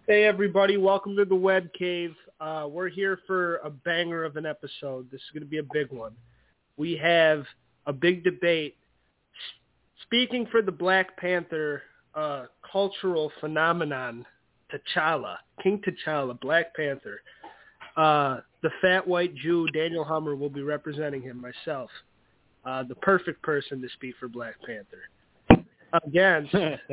Hey everybody, welcome to the Web Cave. We're here for a banger of an episode. This is going to be a big one. We have a big debate. Speaking for the Black Panther cultural phenomenon, T'Challa, King T'Challa, Black Panther. The fat white Jew, Daniel Hummer, will be representing him, myself. The perfect person to speak for Black Panther. Again,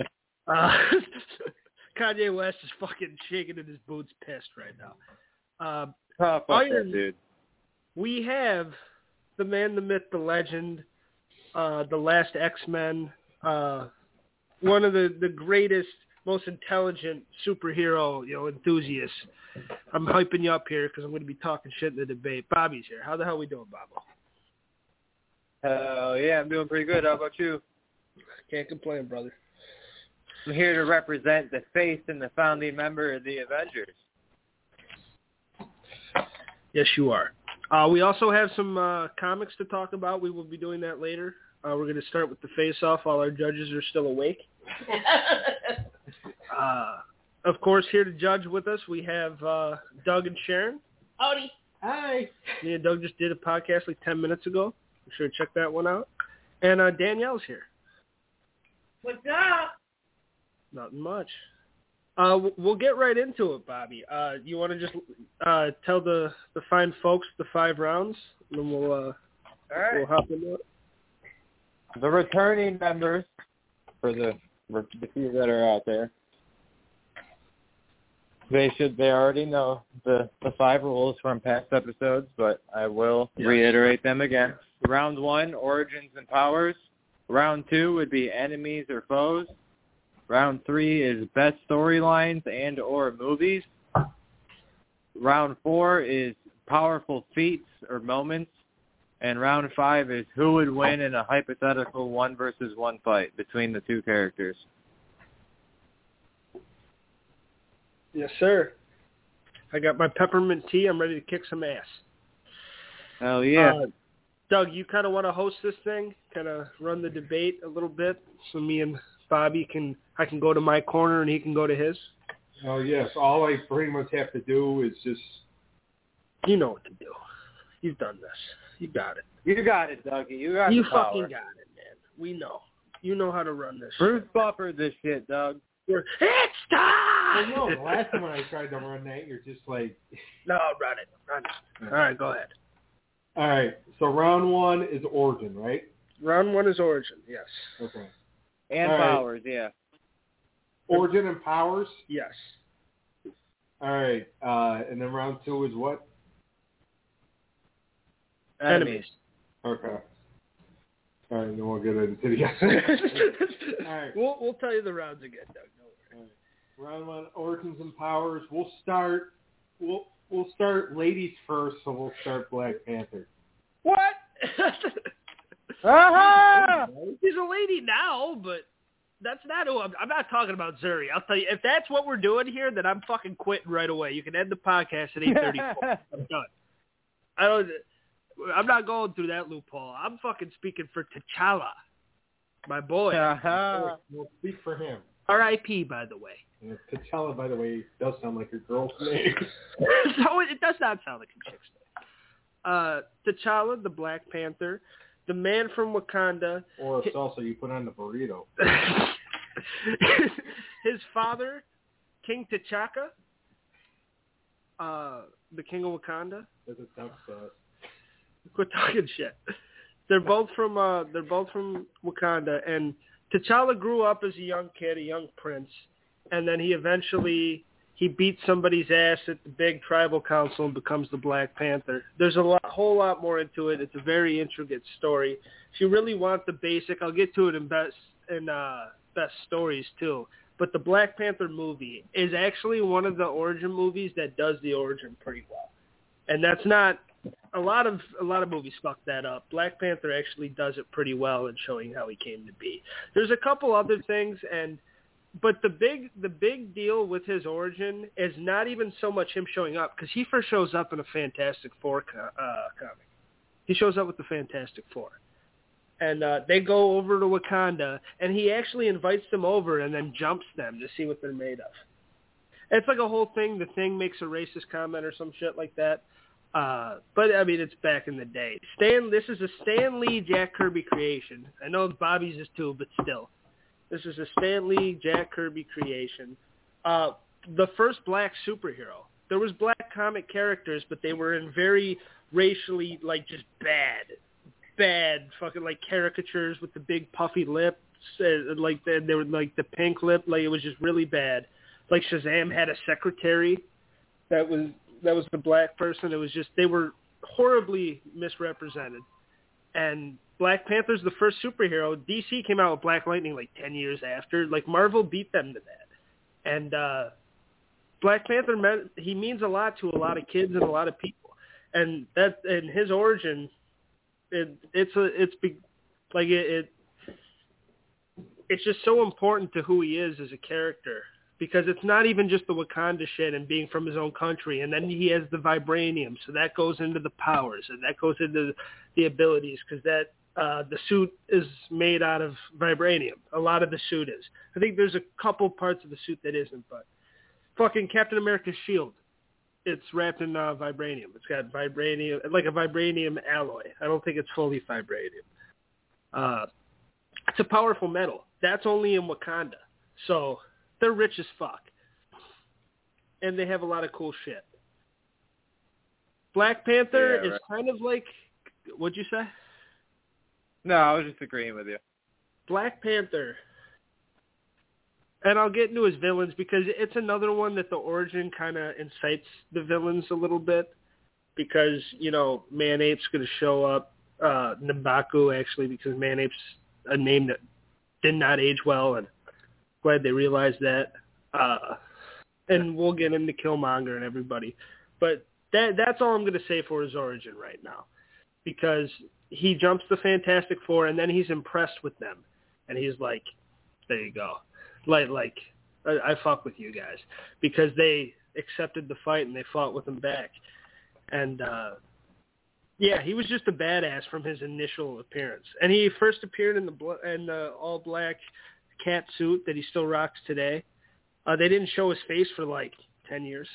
Kanye West is fucking shaking in his boots, pissed right now. Fuck that dude. We have the man, the myth, the legend, the last X-Men, one of the greatest, most intelligent superhero, enthusiasts. I'm hyping you up here because I'm going to be talking shit in the debate. Bobby's here. How the hell we doing, Bobo? Yeah, I'm doing pretty good. How about you? Can't complain, brother. I'm here to represent the face and the founding member of the Avengers. Yes, you are. We also have some comics to talk about. We will be doing that later. We're going to start with the face-off while our judges are still awake. Of course, here to judge with us, we have Doug and Sharon. Howdy. Hi. Me and Doug just did a podcast like 10 minutes ago. Be sure to check that one out. And Danielle's here. What's up? Nothing much. We'll get right into it, Bobby. You want to just tell the fine folks the 5 rounds, and then we'll hop into it. The returning members, for the few that are out there, they already know the 5 rules from past episodes, but I will reiterate them again. Round 1, origins and powers. Round 2 would be enemies or foes. Round 3 is best storylines and or movies. Round 4 is powerful feats or moments. And round 5 is who would win in a hypothetical 1-versus-1 fight between the 2 characters. Yes, sir. I got my peppermint tea. I'm ready to kick some ass. Hell yeah. Doug, you kind of want to host this thing, kind of run the debate a little bit, so me and Bobby I can go to my corner and he can go to his. Oh yes, all I pretty much have to do is just. You know what to do. You've done this. You got it. You got it, Dougie. You got You the power. fucking got it, man. We know. You know how to run this. Bruce buffered this shit, Doug. It's time! Well, no, the last time when I tried to run that, you're just like. No, run it. All right, go ahead. All right, so round 1 is origin, right? Round 1 is origin, yes. Okay. And all powers, right. Yeah. Origin and powers? Yes. All right, and then round 2 is what? Enemies. Okay. All right, then we'll get into the other. All right. We'll tell you the rounds again, Doug. No worries. Right. Round 1, origins and powers. We'll start ladies first, so we'll start Black Panther. What? Aha! She's a lady now, but that's not who I'm not talking about Zuri. I'll tell you, if that's what we're doing here, then I'm fucking quitting right away. You can end the podcast at 8:34. I'm done. I'm not going through that loophole. I'm fucking speaking for T'Challa, my boy. We'll speak for him. R.I.P. by the way. And T'Challa, by the way, does sound like a girl's name. No, it does not sound like a chick's name. T'Challa, the Black Panther, the man from Wakanda. Or a salsa you put on the burrito. His father, King T'Chaka, the King of Wakanda. That's a tough sauce. Quit talking shit. They're both from Wakanda, and T'Challa grew up as a young kid, a young prince, and then he beats somebody's ass at the big tribal council and becomes the Black Panther. There's a whole lot more into it. It's a very intricate story. If you really want the basic, I'll get to it in best stories too. But the Black Panther movie is actually one of the origin movies that does the origin pretty well, and that's not. A lot of movies fuck that up. Black Panther actually does it pretty well in showing how he came to be. There's a couple other things, but the big deal with his origin is not even so much him showing up, because he first shows up in a Fantastic Four comic. He shows up with the Fantastic Four, and they go over to Wakanda, and he actually invites them over and then jumps them to see what they're made of. It's like a whole thing. The Thing makes a racist comment or some shit like that. But I mean, it's back in the day. This is a Stan Lee, Jack Kirby creation. I know Bobby's is too, but still. This is a Stan Lee, Jack Kirby creation. The first black superhero. There was black comic characters, but they were in very racially, like, just bad fucking, like, caricatures with the big puffy lips, like, they were, like, the pink lip, like, it was just really bad. Like, Shazam had a secretary that was the black person. It was just, they were horribly misrepresented. And Black Panther's the first superhero. DC came out with Black Lightning like 10 years after. Like, Marvel beat them to that. And Black Panther, he means a lot to a lot of kids and a lot of people. And his origin, it's just so important to who he is as a character. Because it's not even just the Wakanda shit and being from his own country. And then he has the vibranium, so that goes into the powers, and that goes into the abilities, because the suit is made out of vibranium. A lot of the suit is. I think there's a couple parts of the suit that isn't, but fucking Captain America's shield, it's wrapped in vibranium. It's got vibranium, like a vibranium alloy. I don't think it's fully vibranium. It's a powerful metal. That's only in Wakanda. So they're rich as fuck. And they have a lot of cool shit. Black Panther is kind of like, what'd you say? No, I was just agreeing with you. Black Panther, and I'll get into his villains because it's another one that the origin kind of incites the villains a little bit, because, you know, Manape's going to show up, N'Baku actually, because Manape's a name that did not age well, and glad they realized that. And we'll get into Killmonger and everybody. But that's all I'm going to say for his origin right now, because he jumps the Fantastic Four, and then he's impressed with them. And he's like, there you go. Like I fuck with you guys. Because they accepted the fight, and they fought with him back. And, yeah, he was just a badass from his initial appearance. And he first appeared in the all-black cat suit that he still rocks today. They didn't show his face for like 10 years.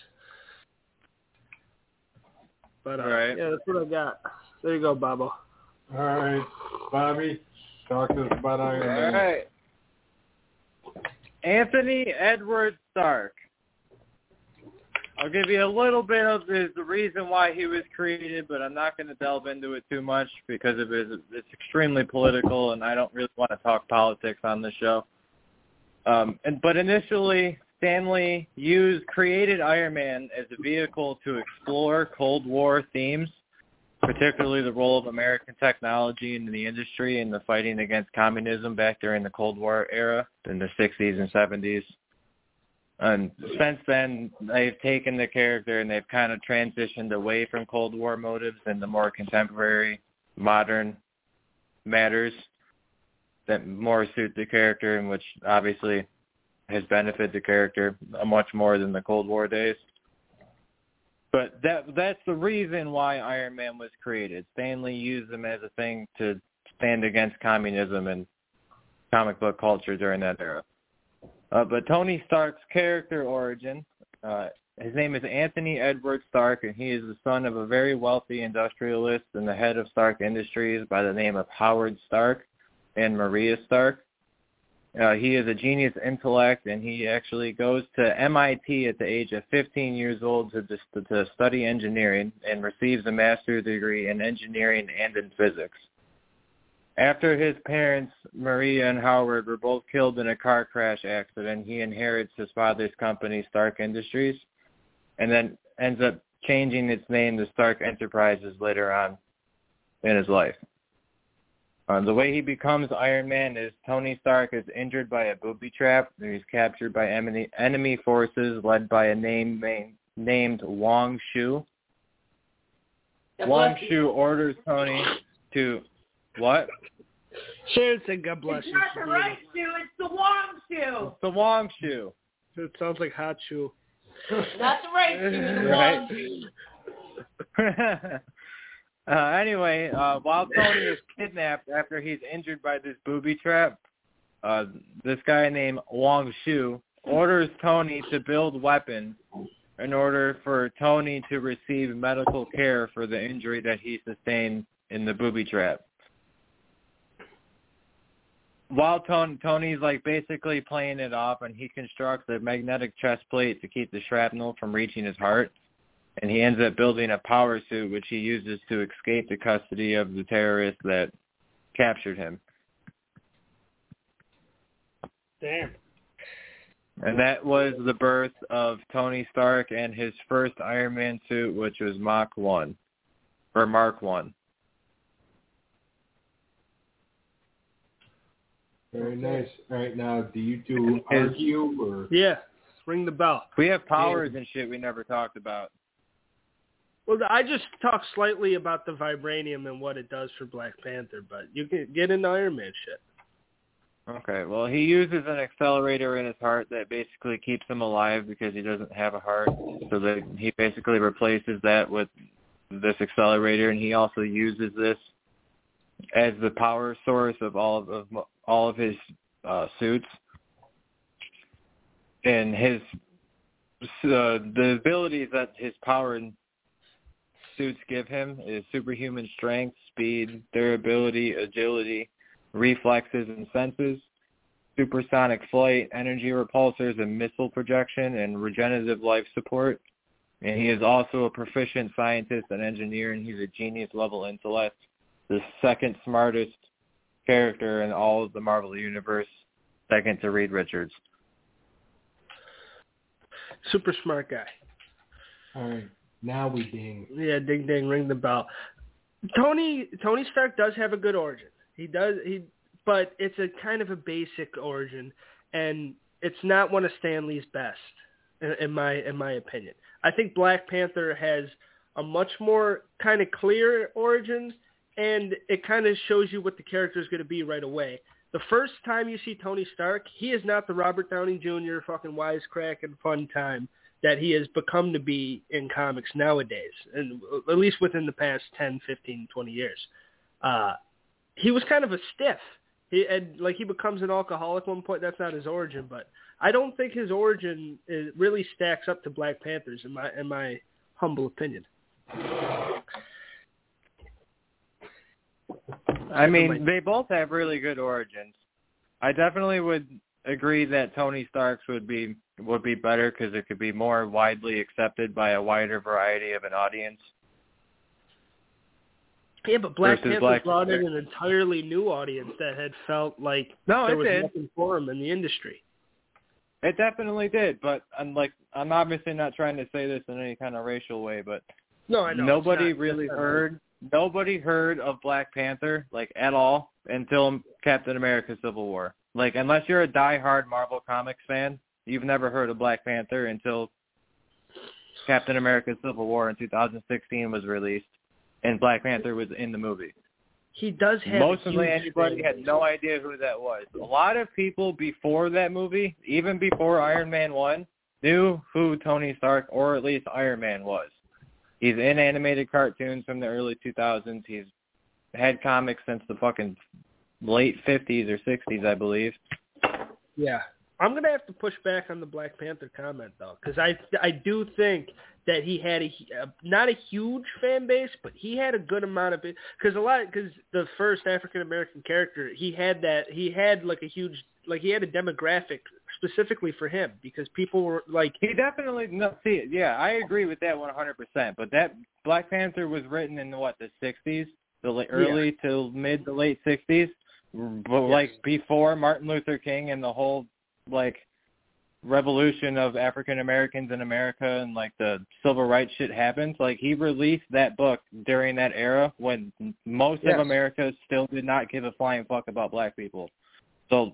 But right. Yeah, that's what I got. There you go, Bobo. All right, Bobby, talk to us about Iron Man. All right. Anthony Edward Stark. I'll give you a little bit of the reason why he was created, but I'm not going to delve into it too much because it's extremely political, and I don't really want to talk politics on the show. But initially, Stan Lee created Iron Man as a vehicle to explore Cold War themes, particularly the role of American technology in the industry and the fighting against communism back during the Cold War era in the 60s and 70s. And since then, they've taken the character and they've kind of transitioned away from Cold War motives into more contemporary, modern matters that more suit the character, and which obviously has benefited the character much more than the Cold War days. But that's the reason why Iron Man was created. Stan Lee used him as a thing to stand against communism and comic book culture during that era. But Tony Stark's character origin, his name is Anthony Edward Stark, and he is the son of a very wealthy industrialist and the head of Stark Industries by the name of Howard Stark and Maria Stark. He is a genius intellect, and he actually goes to MIT at the age of 15 years old to study engineering and receives a master's degree in engineering and in physics. After his parents, Maria and Howard, were both killed in a car crash accident, he inherits his father's company, Stark Industries, and then ends up changing its name to Stark Enterprises later on in his life. The way he becomes Iron Man is Tony Stark is injured by a booby trap, and he's captured by enemy forces led by a name named Wong Shu. Wong Shu orders Tony to... What? Sharon said, God bless you. It's not the right shoe, it's the Wong shoe. It's the Wong Shu. It sounds like hot shoe. Not the right shoe, it's the Wong shoe. Anyway, while Tony is kidnapped after he's injured by this booby trap, this guy named Wong Shu orders Tony to build weapons in order for Tony to receive medical care for the injury that he sustained in the booby trap. While Tony's like basically playing it off, and he constructs a magnetic chest plate to keep the shrapnel from reaching his heart, and he ends up building a power suit which he uses to escape the custody of the terrorists that captured him. Damn. And that was the birth of Tony Stark and his first Iron Man suit, which was Mark 1. Very nice. All right, now, do you two argue or? Yeah, ring the bell. We have powers and shit we never talked about. Well, I just talked slightly about the vibranium and what it does for Black Panther, but you can get into Iron Man shit. Okay, well, he uses an accelerator in his heart that basically keeps him alive because he doesn't have a heart. So that he basically replaces that with this accelerator, and he also uses this as the power source of all of his suits. And his the abilities that his power and suits give him is superhuman strength, speed, durability, agility, reflexes and senses, supersonic flight, energy repulsors and missile projection, and regenerative life support. And he is also a proficient scientist and engineer, and he's a genius-level intellect, the second smartest character in all of the Marvel Universe, second to Reed Richards. Super smart guy. All right, now we ding. Yeah, ding ding, ring the bell. Tony Stark does have a good origin. But it's a kind of a basic origin, and it's not one of Stan Lee's best, in my opinion. I think Black Panther has a much more kind of clear origin, and it kind of shows you what the character is going to be right away. The first time you see Tony Stark, he is not the Robert Downey Jr. fucking wisecracking fun time that he has become to be in comics nowadays, and at least within the past 10, 15, 20 years. He was kind of a stiff. He becomes an alcoholic at one point. That's not his origin, but I don't think his origin really stacks up to Black Panther's in my humble opinion. I mean, they both have really good origins. I definitely would agree that Tony Stark's would be better because it could be more widely accepted by a wider variety of an audience. Yeah, but Black Panther brought in an entirely new audience that had felt like there was nothing for him in the industry. It definitely did, but I'm obviously not trying to say this in any kind of racial way, but no, I know nobody heard of Black Panther at all until Captain America: Civil War. Unless you're a diehard Marvel Comics fan, you've never heard of Black Panther until Captain America: Civil War in 2016 was released. And Black Panther was in the movie. He does have mostly anybody had no idea who that was. A lot of people before that movie, even before Iron Man 1, knew who Tony Stark or at least Iron Man was. He's in animated cartoons from the early 2000s. He's had comics since the fucking late 50s or 60s, I believe. Yeah. I'm going to have to push back on the Black Panther comment, though, because I do think that he had not a huge fan base, but he had a good amount of it. Because the first African-American character, he had a demographic specifically for him because people were He definitely, I agree with that 100%. But that Black Panther was written in, the 60s, early to mid to late 60s, but before Martin Luther King and the whole revolution of African Americans in America and the civil rights shit happened. He released that book during that era when most of America still did not give a flying fuck about black people. So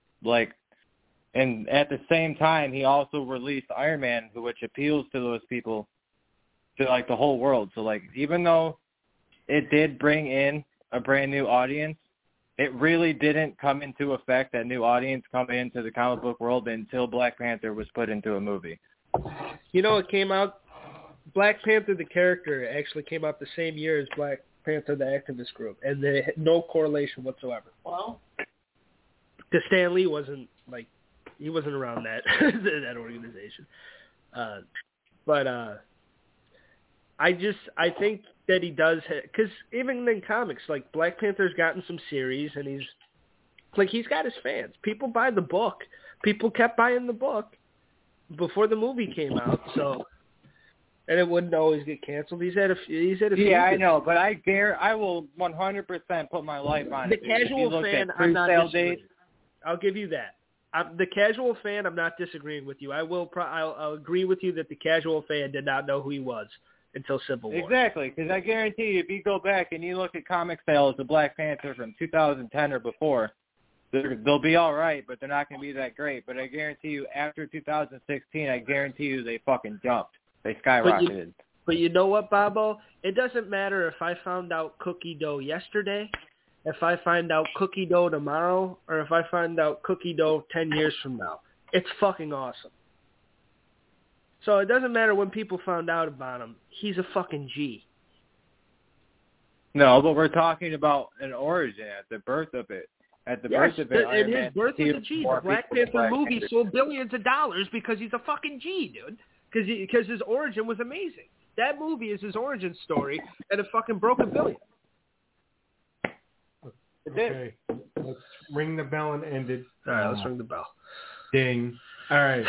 and at the same time he also released Iron Man, which appeals to those people, to the whole world. So even though it did bring in a brand new audience, it really didn't come into effect, that new audience come into the comic book world, until Black Panther was put into a movie. It came out, Black Panther the character actually came out the same year as Black Panther the activist group, and they had no correlation whatsoever. Well, because Stan Lee wasn't He wasn't around that that organization. But I think that he does, because even in comics, like Black Panther's gotten some series, and he's got his fans. People buy the book. People kept buying the book before the movie came out, so. And it wouldn't always get canceled. He's had a few. Yeah, I know, but I will 100% put my life on the it. Casual fan, I'm not disagreeing. I'll give you that. The casual fan, I'm not disagreeing with you. I'll agree with you that the casual fan did not know who he was until Civil War. Exactly, because I guarantee you, if you go back and you look at comic sales of Black Panther from 2010 or before, they'll be all right, but they're not going to be that great. But I guarantee you, after 2016, I guarantee you they fucking jumped. They skyrocketed. But you know what, Bobo? It doesn't matter if I found out cookie dough yesterday, if I find out cookie dough tomorrow, or if I find out cookie dough 10 years from now. It's fucking awesome. So it doesn't matter when people found out about him. He's a fucking G. No, but we're talking about an origin at the birth of it. At the birth of it, and his birth was a G. The Black Panther movie sold billions of dollars because he's a fucking G, dude. Because his origin was amazing. That movie is his origin story, and it fucking broke $1 billion. Okay, let's ring the bell and end it. All right, let's ring the bell. Ding. All right.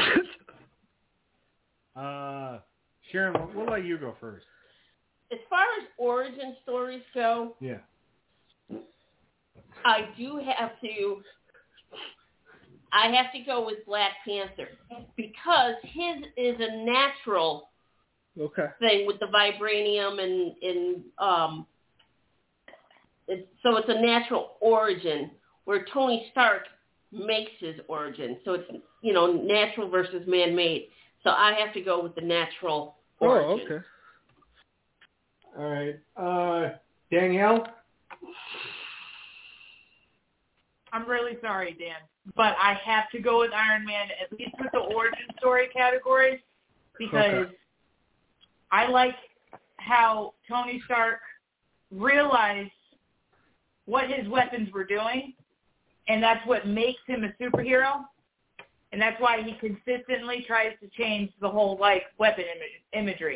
Sharon, we'll let you go first. As far as origin stories go, yeah, I have to go with Black Panther because his is a natural thing with the vibranium so it's a natural origin where Tony Stark makes his origin. So it's, natural versus man-made. So I have to go with the natural origin. Oh, okay. All right. Danielle? I'm really sorry, Dan, but I have to go with Iron Man, at least with the origin story categories, because I like how Tony Stark realized what his weapons were doing, and that's what makes him a superhero, and that's why he consistently tries to change the whole, weapon imagery.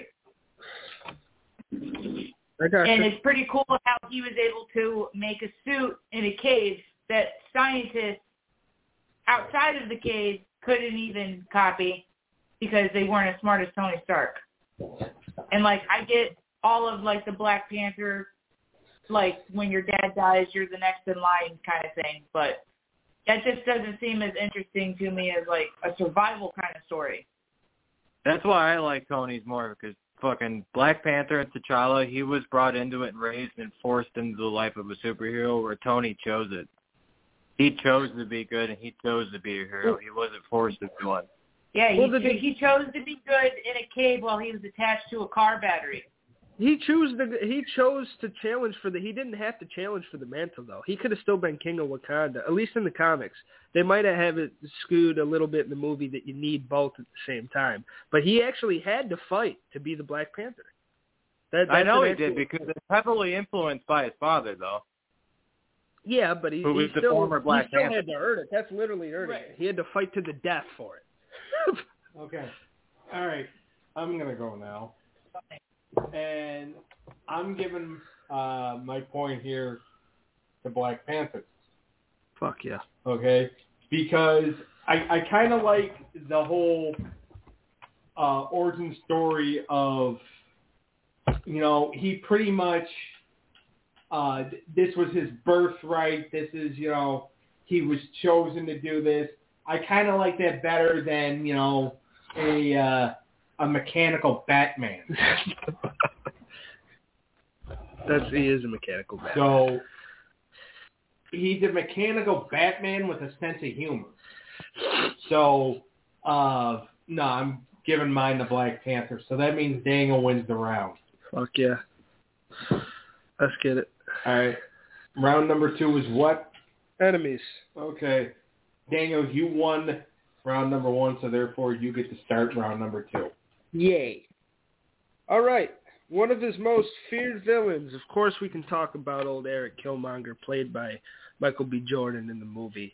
And it's pretty cool how he was able to make a suit in a cave that scientists outside of the cave couldn't even copy because they weren't as smart as Tony Stark. And, I get all of, the Black Panther, when your dad dies, you're the next in line kind of thing. But that just doesn't seem as interesting to me as, a survival kind of story. That's why I like Tony's more, because fucking Black Panther and T'Challa, he was brought into it and raised and forced into the life of a superhero, where Tony chose it. He chose to be good, and he chose to be a hero. He wasn't forced to be one. Yeah, he chose to be good in a cave while he was attached to a car battery. He chose to challenge he didn't have to challenge for the mantle, though. He could have still been king of Wakanda, at least in the comics. They might have it skewed a little bit in the movie that you need both at the same time. But he actually had to fight to be the Black Panther. I know he did, because it's heavily influenced by his father, though. Yeah, but he still had to earn it. That's literally earning it. He had to fight to the death for it. Okay. All right. I'm going to go now. And I'm giving my point here to Black Panther. Fuck yeah. Okay? Because I kind of like the whole origin story of, he pretty much... this was his birthright. This is, he was chosen to do this. I kind of like that better than, a mechanical Batman. He is a mechanical Batman. So he's a mechanical Batman with a sense of humor. So, no, I'm giving mine to Black Panther. So that means Daniel wins the round. Fuck yeah. Let's get it. All right. Round number 2 is what? Enemies. Okay. Daniel, you won round number 1, so therefore you get to start round number 2. Yay. All right. One of his most feared villains. Of course, we can talk about old Eric Killmonger, played by Michael B. Jordan in the movie.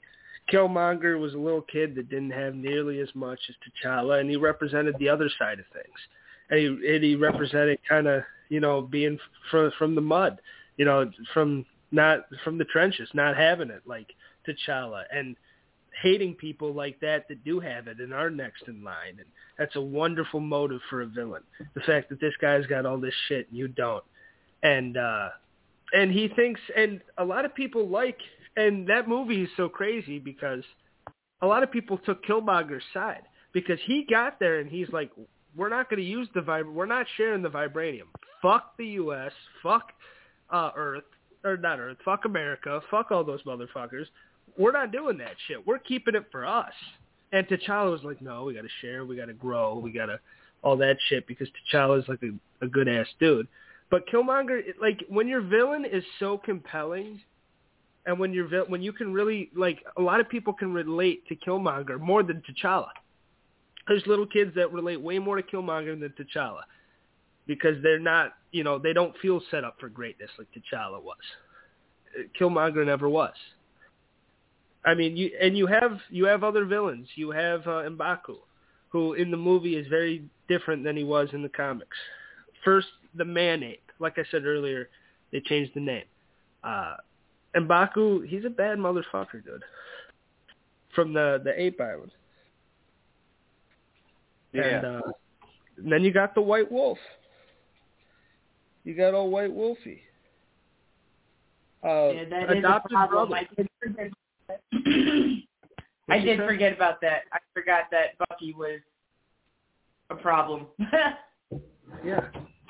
Killmonger was a little kid that didn't have nearly as much as T'Challa, and he represented the other side of things. And he represented kind of, being from the mud, from the trenches, not having it like T'Challa, and hating people like that do have it and are next in line. And that's a wonderful motive for a villain. The fact that this guy's got all this shit and you don't. And he thinks, and a lot of people and that movie is so crazy because a lot of people took Killmonger's side because he got there and he's like, we're not going to use we're not sharing the vibranium. Fuck the U.S., fuck Earth, or not Earth, fuck America, fuck all those motherfuckers. We're not doing that shit. We're keeping it for us. And T'Challa was like, no, we got to share, we got to grow, we got to all that shit because T'Challa is like a good-ass dude. But Killmonger, when your villain is so compelling and when you can really, a lot of people can relate to Killmonger more than T'Challa. There's little kids that relate way more to Killmonger than T'Challa because they're not, they don't feel set up for greatness like T'Challa was. Killmonger never was. I mean, you have other villains. You have M'Baku, who in the movie is very different than he was in the comics. First, the man-ape. Like I said earlier, they changed the name. M'Baku, he's a bad motherfucker, dude. From the Ape Island. Yeah. And then you got the White Wolf. You got old White Wolfie. That is a problem. Brother. I did forget about that. I forgot that Bucky was a problem. Yeah.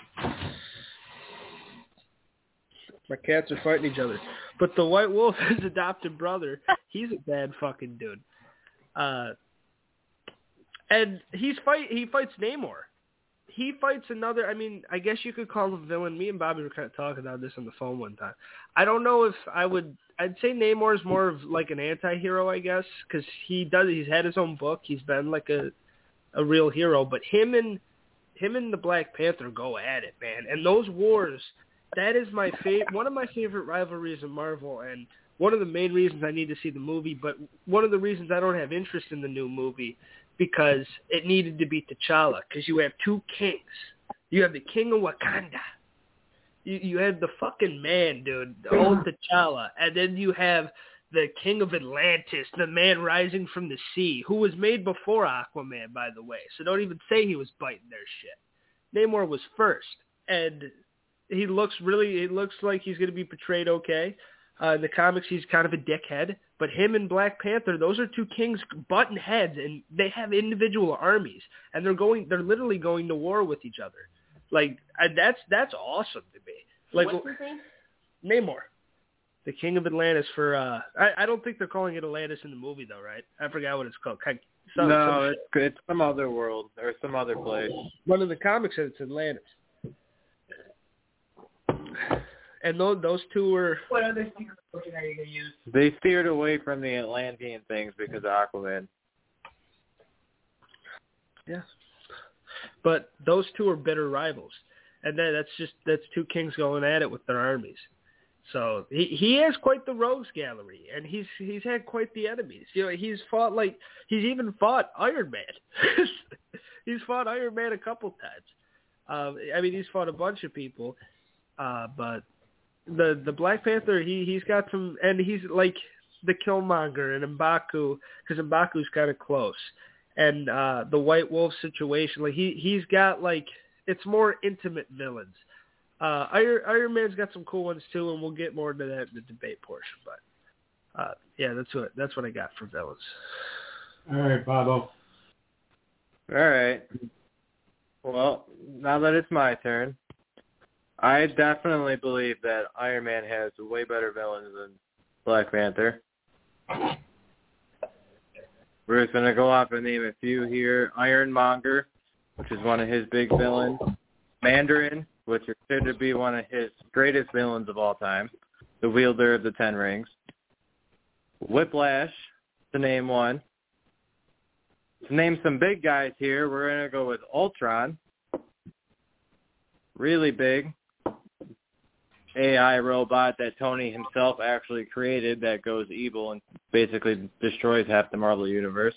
My cats are fighting each other. But the White Wolf, his adopted brother, he's a bad fucking dude. And he fights Namor. He fights another, I guess you could call him a villain. Me and Bobby were kind of talking about this on the phone one time. I don't know if I'd say Namor is more of like an anti-hero, I guess, because he's had his own book. He's been like a real hero. But him and the Black Panther go at it, man. And those wars, that is one of my favorite rivalries in Marvel, and one of the main reasons I need to see the movie, but one of the reasons I don't have interest in the new movie, because it needed to be T'Challa, because you have two kings. You have the king of Wakanda. You have the fucking man, dude, the old T'Challa, and then you have the king of Atlantis, the man rising from the sea, who was made before Aquaman, by the way, so don't even say he was biting their shit. Namor was first, and he looks like he's going to be portrayed okay. In the comics, he's kind of a dickhead. But him and Black Panther, those are two kings butting heads, and they have individual armies, and they're literally going to war with each other. That's awesome to me. What's his name? Namor, the king of Atlantis. I don't think they're calling it Atlantis in the movie though, right? I forgot what it's called. It's some other world or some other place. One of the comics said it's Atlantis. And those two were... What other secret potion are you going to use? They steered away from the Atlantean things because of Aquaman. Yeah. But those two are bitter rivals. And that's two kings going at it with their armies. So he has quite the rogues gallery, and he's had quite the enemies. He's even fought Iron Man. He's fought Iron Man a couple times. He's fought a bunch of people, but the Black Panther, he's got some, and he's like the Killmonger and M'Baku, because M'Baku's kind of close, and the White Wolf situation, he's got it's more intimate villains. Iron Man's got some cool ones too, and we'll get more into that in the debate portion. But that's what I got for villains. All right, Bobo. All right. Well, now that it's my turn, I definitely believe that Iron Man has way better villains than Black Panther. We're just going to go off and name a few here. Ironmonger, which is one of his big villains. Mandarin, which is considered to be one of his greatest villains of all time. The wielder of the Ten Rings. Whiplash, to name one. To name some big guys here, we're going to go with Ultron. Really big. AI robot that Tony himself actually created that goes evil and basically destroys half the Marvel Universe.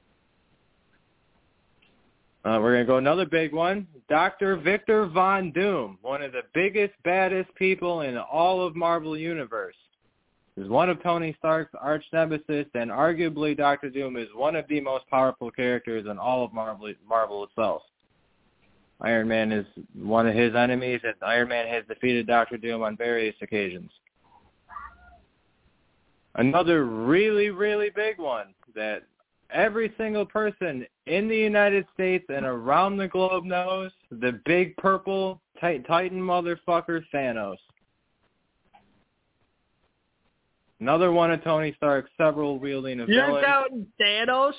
We're going to go another big one. Dr. Victor Von Doom, one of the biggest, baddest people in all of Marvel Universe. Is one of Tony Stark's arch nemesis, and arguably Dr. Doom is one of the most powerful characters in all of Marvel itself. Iron Man is one of his enemies, and Iron Man has defeated Dr. Doom on various occasions. Another really, really big one that every single person in the United States and around the globe knows, the big purple Titan motherfucker Thanos. Another one of Tony Stark's several wielding of You're villains. doubting Thanos?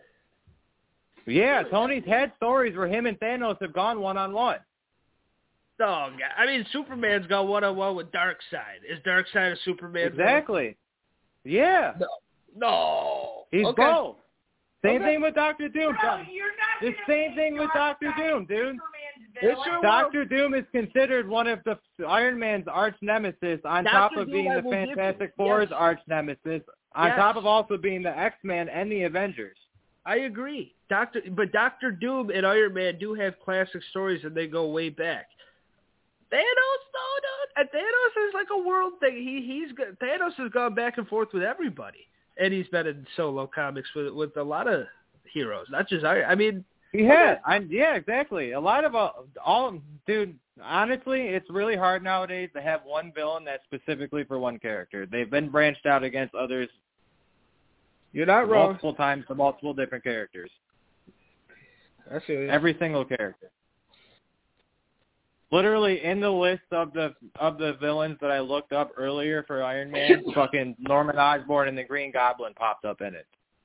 Yeah, Tony's had stories where him and Thanos have gone one-on-one. Oh, God. I mean, Superman's got one-on-one with Darkseid. Is Darkseid a Superman? Exactly. Yeah. No. He's okay. both. Same thing with Dr. Doom. Bro, you're not The same thing with Dr. Doom, dude. It's your Dr. Doom is considered one of the Iron Man's arch nemesis on top of being the Fantastic Four's arch nemesis, on top of also being the X-Men and the Avengers. I agree. But Dr. Doom and Iron Man do have classic stories and they go way back. Thanos, though, dude. Thanos is like a world thing. Thanos has gone back and forth with everybody. And he's been in solo comics with a lot of heroes, not just Iron. I mean, yeah, yeah, exactly. A lot of dude. Honestly, it's really hard nowadays to have one villain that's specifically for one character. They've been branched out against others. You're not wrong. Multiple times for multiple different characters. I see you. Every single character. Literally in the list of the villains that I looked up earlier for Iron Man, fucking Norman Osborn and the Green Goblin popped up in it.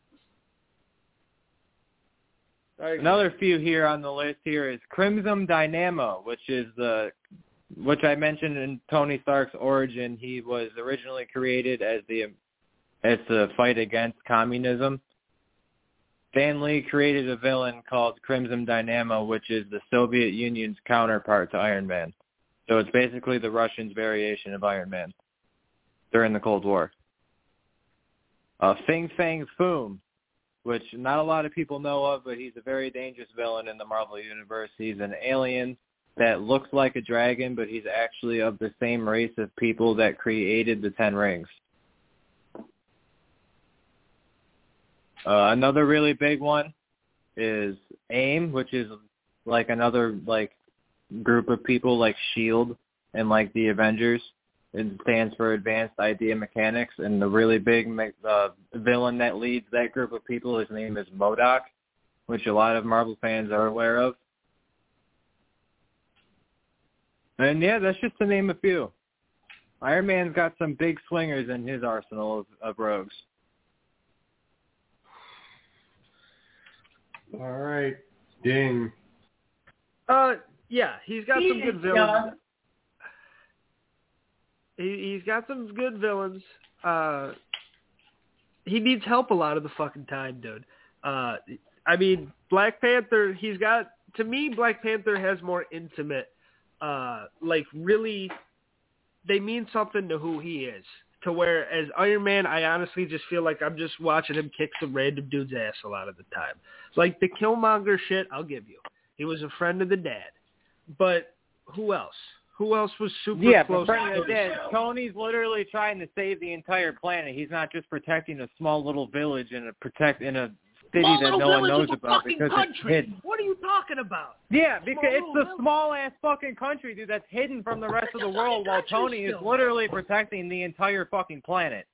Another few here on the list here is Crimson Dynamo, which I mentioned in Tony Stark's origin. He was originally created as the fight against communism. Stan Lee created a villain called Crimson Dynamo, which is the Soviet Union's counterpart to Iron Man. So it's basically the Russians' variation of Iron Man during the Cold War. Fing Fang Foom, which not a lot of people know of, but he's a very dangerous villain in the Marvel Universe. He's an alien that looks like a dragon, but he's actually of the same race of people that created the Ten Rings. Another really big one is AIM, which is like another group of people like S.H.I.E.L.D. and like the Avengers. It stands for Advanced Idea Mechanics, and the really big villain that leads that group of people, his name is MODOK, which a lot of Marvel fans are aware of. And yeah, that's just to name a few. Iron Man's got some big swingers in his arsenal of rogues. All right. Ding. Yeah, he's got some good villains. He's got some good villains. He needs help a lot of the fucking time, dude. I mean, Black Panther, to me, Black Panther has more intimate, really, they mean something to who he is. To where, as Iron Man, I honestly just feel like I'm just watching him kick some random dude's ass a lot of the time. Like the Killmonger shit, I'll give you. He was a friend of the dad. But who else? Who else was super close to the dad? Tony's literally trying to save the entire planet. He's not just protecting a small little village in a city that no one knows about because it's hidden. What are you talking about? Yeah, because it's the small-ass fucking country, dude, that's hidden from the rest of the world while Tony is literally protecting the entire fucking planet.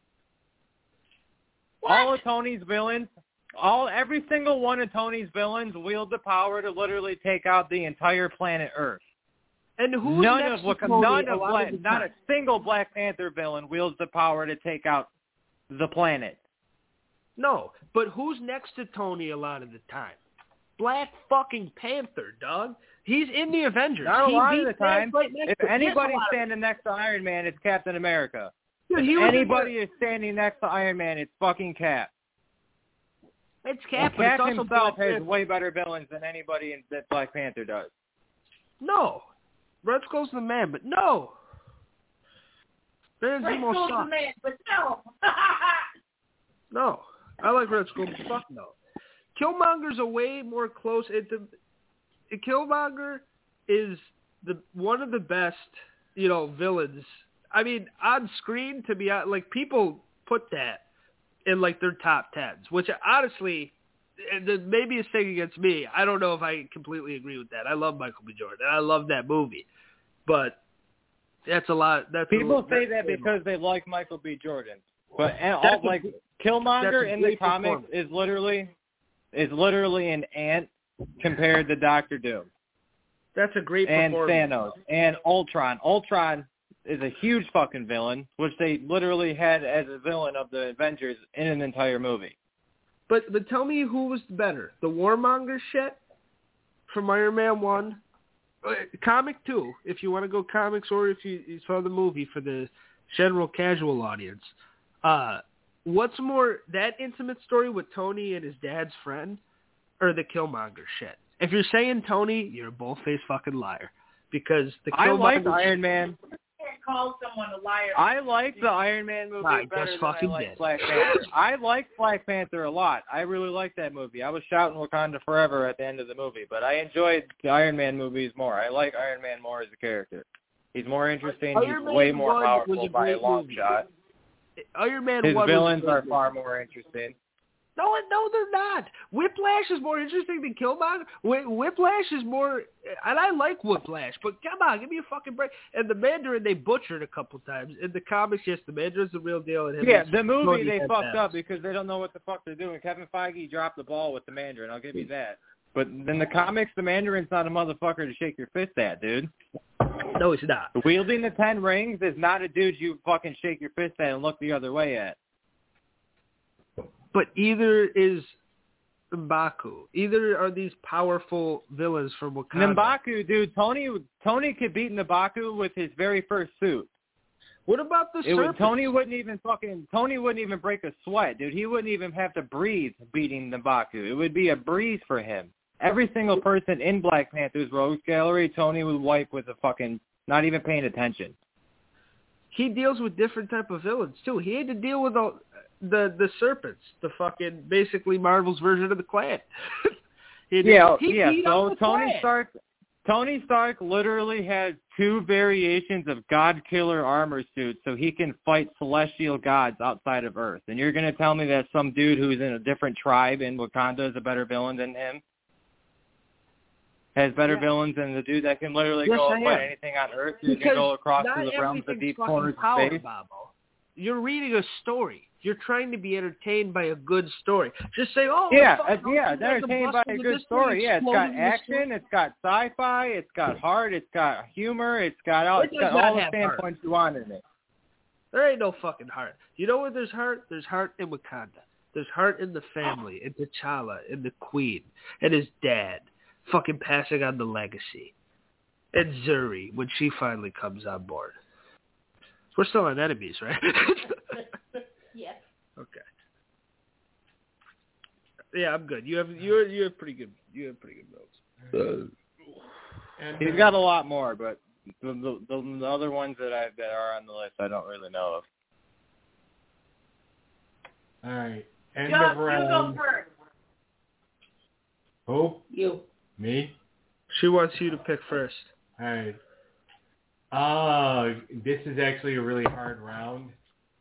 What? All of Tony's villains, every single one of Tony's villains wield the power to literally take out the entire planet Earth. And who's not a single Black Panther villain wields the power to take out the planet. No, but who's next to Tony a lot of the time? Black fucking Panther, dog. He's in the Avengers. Not a lot of the time. If anybody's standing next to Iron Man, it's Captain America. Dude, if anybody is standing next to Iron Man, it's fucking Cap. It's Cap, but Cap it's also himself Black has way better villains than anybody that Black Panther does. No. Red Skull's the man, but no. Baron Red Zemo Skull's the sucks. man, but no. No, I like Red Skull, but fuck no. Killmonger's a way more close. Killmonger is one of the best, villains. I mean, on screen, to be honest, like, people put that in, like, their top 10s, which honestly, maybe is thing against me. I don't know if I completely agree with that. I love Michael B. Jordan, and I love that movie, but that's a lot. People say that because they like Michael B. Jordan, but Killmonger in the comics is literally an ant compared to Doctor Doom. That's a great and performance. Thanos and Ultron. Ultron is a huge fucking villain, which they literally had as a villain of the Avengers in an entire movie. But tell me who was better, the Warmonger shit from Iron Man 1, comic 2, if you want to go comics, or if you saw the movie for the general casual audience. What's more, that intimate story with Tony and his dad's friend, or the Killmonger shit? If you're saying Tony, you're a bull-faced fucking liar. Because the Killmonger... I like Iron Man. You can't call someone a liar. I like the Iron Man movie better than I like Black Panther. I like Black Panther a lot. I really like that movie. I was shouting Wakanda Forever at the end of the movie, but I enjoyed the Iron Man movies more. I like Iron Man more as a character. He's more interesting. He's way more powerful by a long shot. Iron Man His 1 villains are far more interesting. No, they're not. Whiplash is more interesting than Killmonger. Whiplash is more, and I like Whiplash, but come on, give me a fucking break. And the Mandarin they butchered a couple times. In the comics, yes, the Mandarin's the real deal. And the movie they fucked up because they don't know what the fuck they're doing. Kevin Feige dropped the ball with the Mandarin, I'll give you that. But in the comics, the Mandarin's not a motherfucker to shake your fist at, dude. No, he's not. Wielding the 10 rings is not a dude you fucking shake your fist at and look the other way at. But either is M'Baku. Either are these powerful villains from Wakanda. M'Baku, dude, Tony could beat M'Baku with his very first suit. What about the serpents? Tony wouldn't even break a sweat, dude. He wouldn't even have to breathe beating M'Baku. It would be a breeze for him. Every single person in Black Panther's Rogues Gallery, Tony would wipe with a fucking not even paying attention. He deals with different type of villains too. He had to deal with the serpents, the fucking basically Marvel's version of the Klan. So Tony Stark literally has 2 variations of God Killer armor suits so he can fight celestial gods outside of Earth. And you're going to tell me that some dude who's in a different tribe in Wakanda is a better villain than him? Has better villains than the dude that can literally go and fight anything on Earth? You can go across to the realms of deep corners of space. Babo. You're reading a story. You're trying to be entertained by a good story. Just say, they're entertained by a good story. Yeah, it's got action, it's got sci-fi, it's got heart, it's got humor, it's got all the standpoints you want in it. There ain't no fucking heart. You know where there's heart? There's heart in Wakanda. There's heart in the family, in T'Challa, in the Queen, and his dad, fucking passing on the legacy. And Zuri, when she finally comes on board. We're still on enemies, right? Yes. Okay. Yeah, I'm good. You have pretty good notes. He's got a lot more, but the other ones that are on the list I don't really know of. All right. You go first. Who? You. Me? She wants you to pick first. All right. This is actually a really hard round,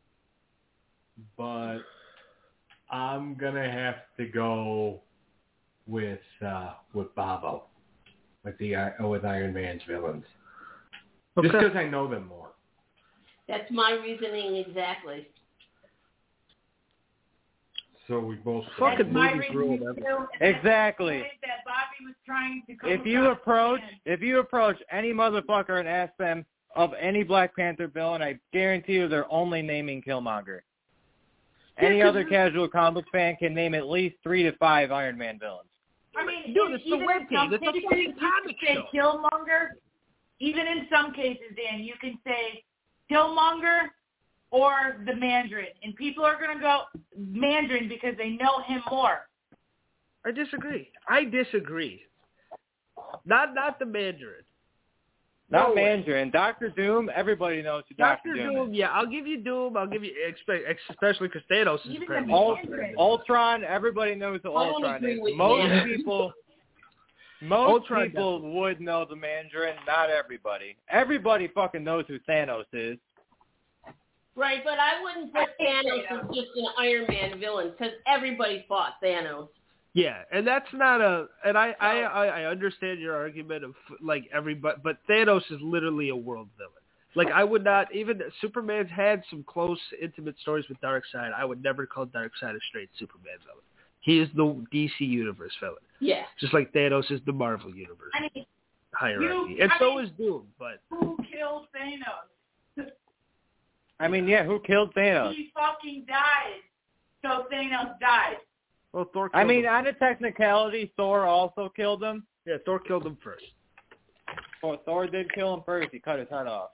but I'm gonna have to go with Babo, with Iron Man's villains, just because I know them more. That's my reasoning exactly. So we both fucking my movies reasoning ruined too. Exactly. That Bobby was trying to come If you approach any motherfucker and ask them of any Black Panther villain, I guarantee you they're only naming Killmonger. Any other casual comic fan can name at least 3 to 5 Iron Man villains. I mean, dude, it's the even web in page. some It's a cases, fucking you comic can say Killmonger. Even in some cases, Dan, you can say Killmonger or the Mandarin, and people are going to go Mandarin because they know him more. I disagree. Not the Mandarin. Not Mandarin. Dr. Doom, everybody knows who Dr. Doom is. Yeah, I'll give you Doom. I'll give you, especially because Thanos is apparently Ultron, everybody knows who Ultron is. Most people would know the Mandarin, not everybody. Everybody fucking knows who Thanos is. Right, but I wouldn't put Thanos as just an Iron Man villain because everybody fought Thanos. Yeah, and that's not and I understand your argument of like everybody, but Thanos is literally a world villain. Like I would not, even Superman's had some close, intimate stories with Darkseid. I would never call Darkseid a straight Superman villain. He is the DC Universe villain. Yeah. Just like Thanos is the Marvel Universe hierarchy. And so is Doom, but... Who killed Thanos? I mean, yeah, who killed Thanos? He fucking died. So Thanos died. Well, Thor killed him. On a technicality, Thor also killed him. Yeah, Thor killed him first. Oh, Thor did kill him first. He cut his head off.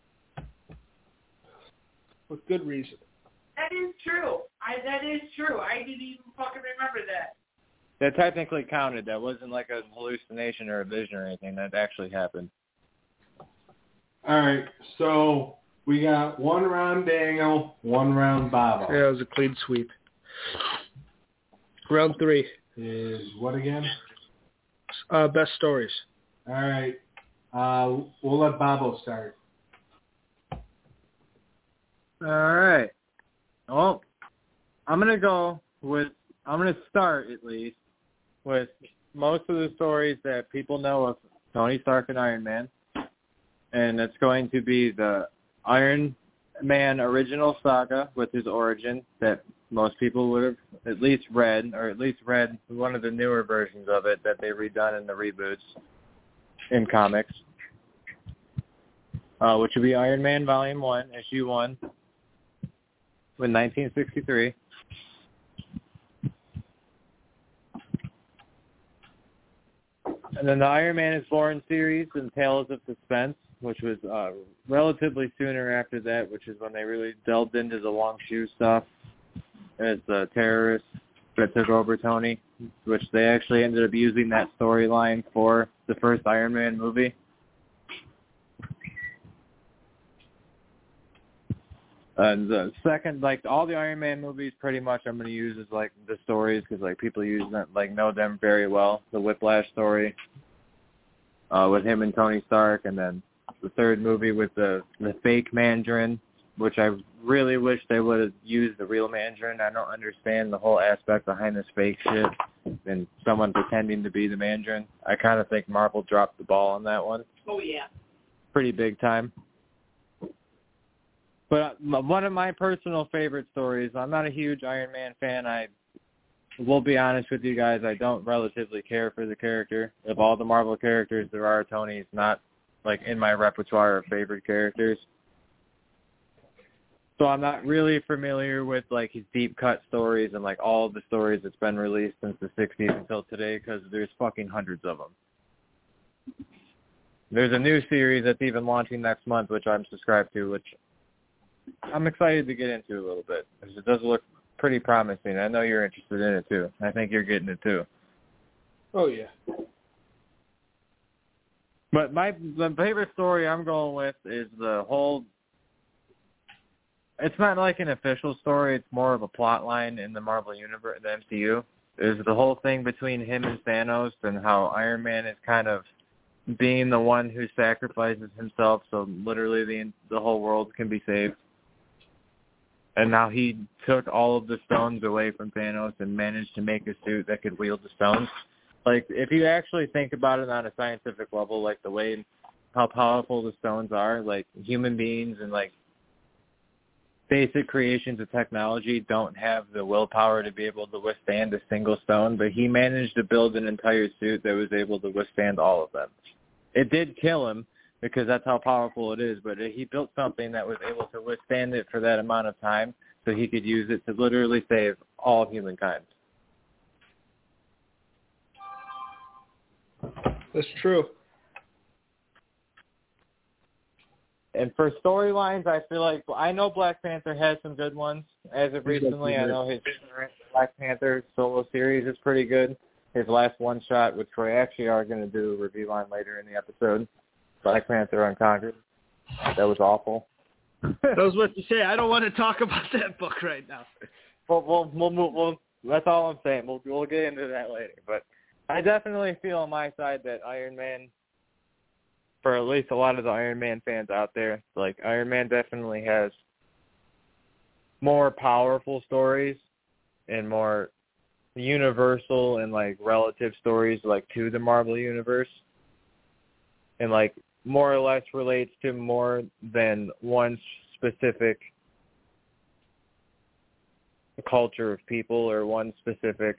With good reason. That is true. That is true. I didn't even fucking remember that. That technically counted. That wasn't like a hallucination or a vision or anything. That actually happened. All right, so we got 1 round Daniel, 1 round Bobo. Yeah, it was a clean sweep. Round 3. Is what again? Best stories. All right. We'll let Bobo start. All right. Well, I'm going to start at least with most of the stories that people know of Tony Stark and Iron Man. And it's going to be the Iron Man original saga with his origin that most people would have at least read, or at least read one of the newer versions of it that they redone in the reboots in comics, which would be Iron Man Volume 1, Issue 1, in 1963. And then the Iron Man is Born series and Tales of Suspense, which was relatively sooner after that, which is when they really delved into the long shoe stuff as the terrorists that took over Tony, which they actually ended up using that storyline for the first Iron Man movie. And the second, like all the Iron Man movies, pretty much I'm going to use as like the stories because like people use them, like know them very well. The Whiplash story with him and Tony Stark, and then the third movie with the fake Mandarin, which I really wish they would have used the real Mandarin. I don't understand the whole aspect behind this fake shit and someone pretending to be the Mandarin. I kind of think Marvel dropped the ball on that one. Oh, yeah. Pretty big time. But one of my personal favorite stories, I'm not a huge Iron Man fan. I will be honest with you guys, I don't relatively care for the character. Of all the Marvel characters there are, Tony's not like in my repertoire of favorite characters. So I'm not really familiar with like his deep cut stories and like all of the stories that's been released since the 60s until today because there's fucking hundreds of them. There's a new series that's even launching next month, which I'm subscribed to, which I'm excited to get into a little bit because it does look pretty promising. I know you're interested in it too. I think you're getting it too. Oh, yeah. But the favorite story I'm going with is the whole... It's not like an official story. It's more of a plot line in the Marvel Universe, the MCU. Is the whole thing between him and Thanos and how Iron Man is kind of being the one who sacrifices himself so literally the whole world can be saved. And now he took all of the stones away from Thanos and managed to make a suit that could wield the stones. Like, if you actually think about it on a scientific level, like the way how powerful the stones are, like human beings and like basic creations of technology don't have the willpower to be able to withstand a single stone, but he managed to build an entire suit that was able to withstand all of them. It did kill him because that's how powerful it is, but he built something that was able to withstand it for that amount of time so he could use it to literally save all humankind. That's true. And for storylines, I feel like I know Black Panther has some good ones as of recently. I know his Black Panther solo series is pretty good. His last one shot, which we actually are going to do a review on later in the episode, Black Panther Unconquered. That was awful. That was what you say. I don't want to talk about that book right now. We'll that's all I'm saying. We'll get into that later. But I definitely feel on my side that Iron Man, for at least a lot of the Iron Man fans out there, like Iron Man definitely has more powerful stories and more universal and like relative stories like to the Marvel universe, and like more or less relates to more than one specific culture of people or one specific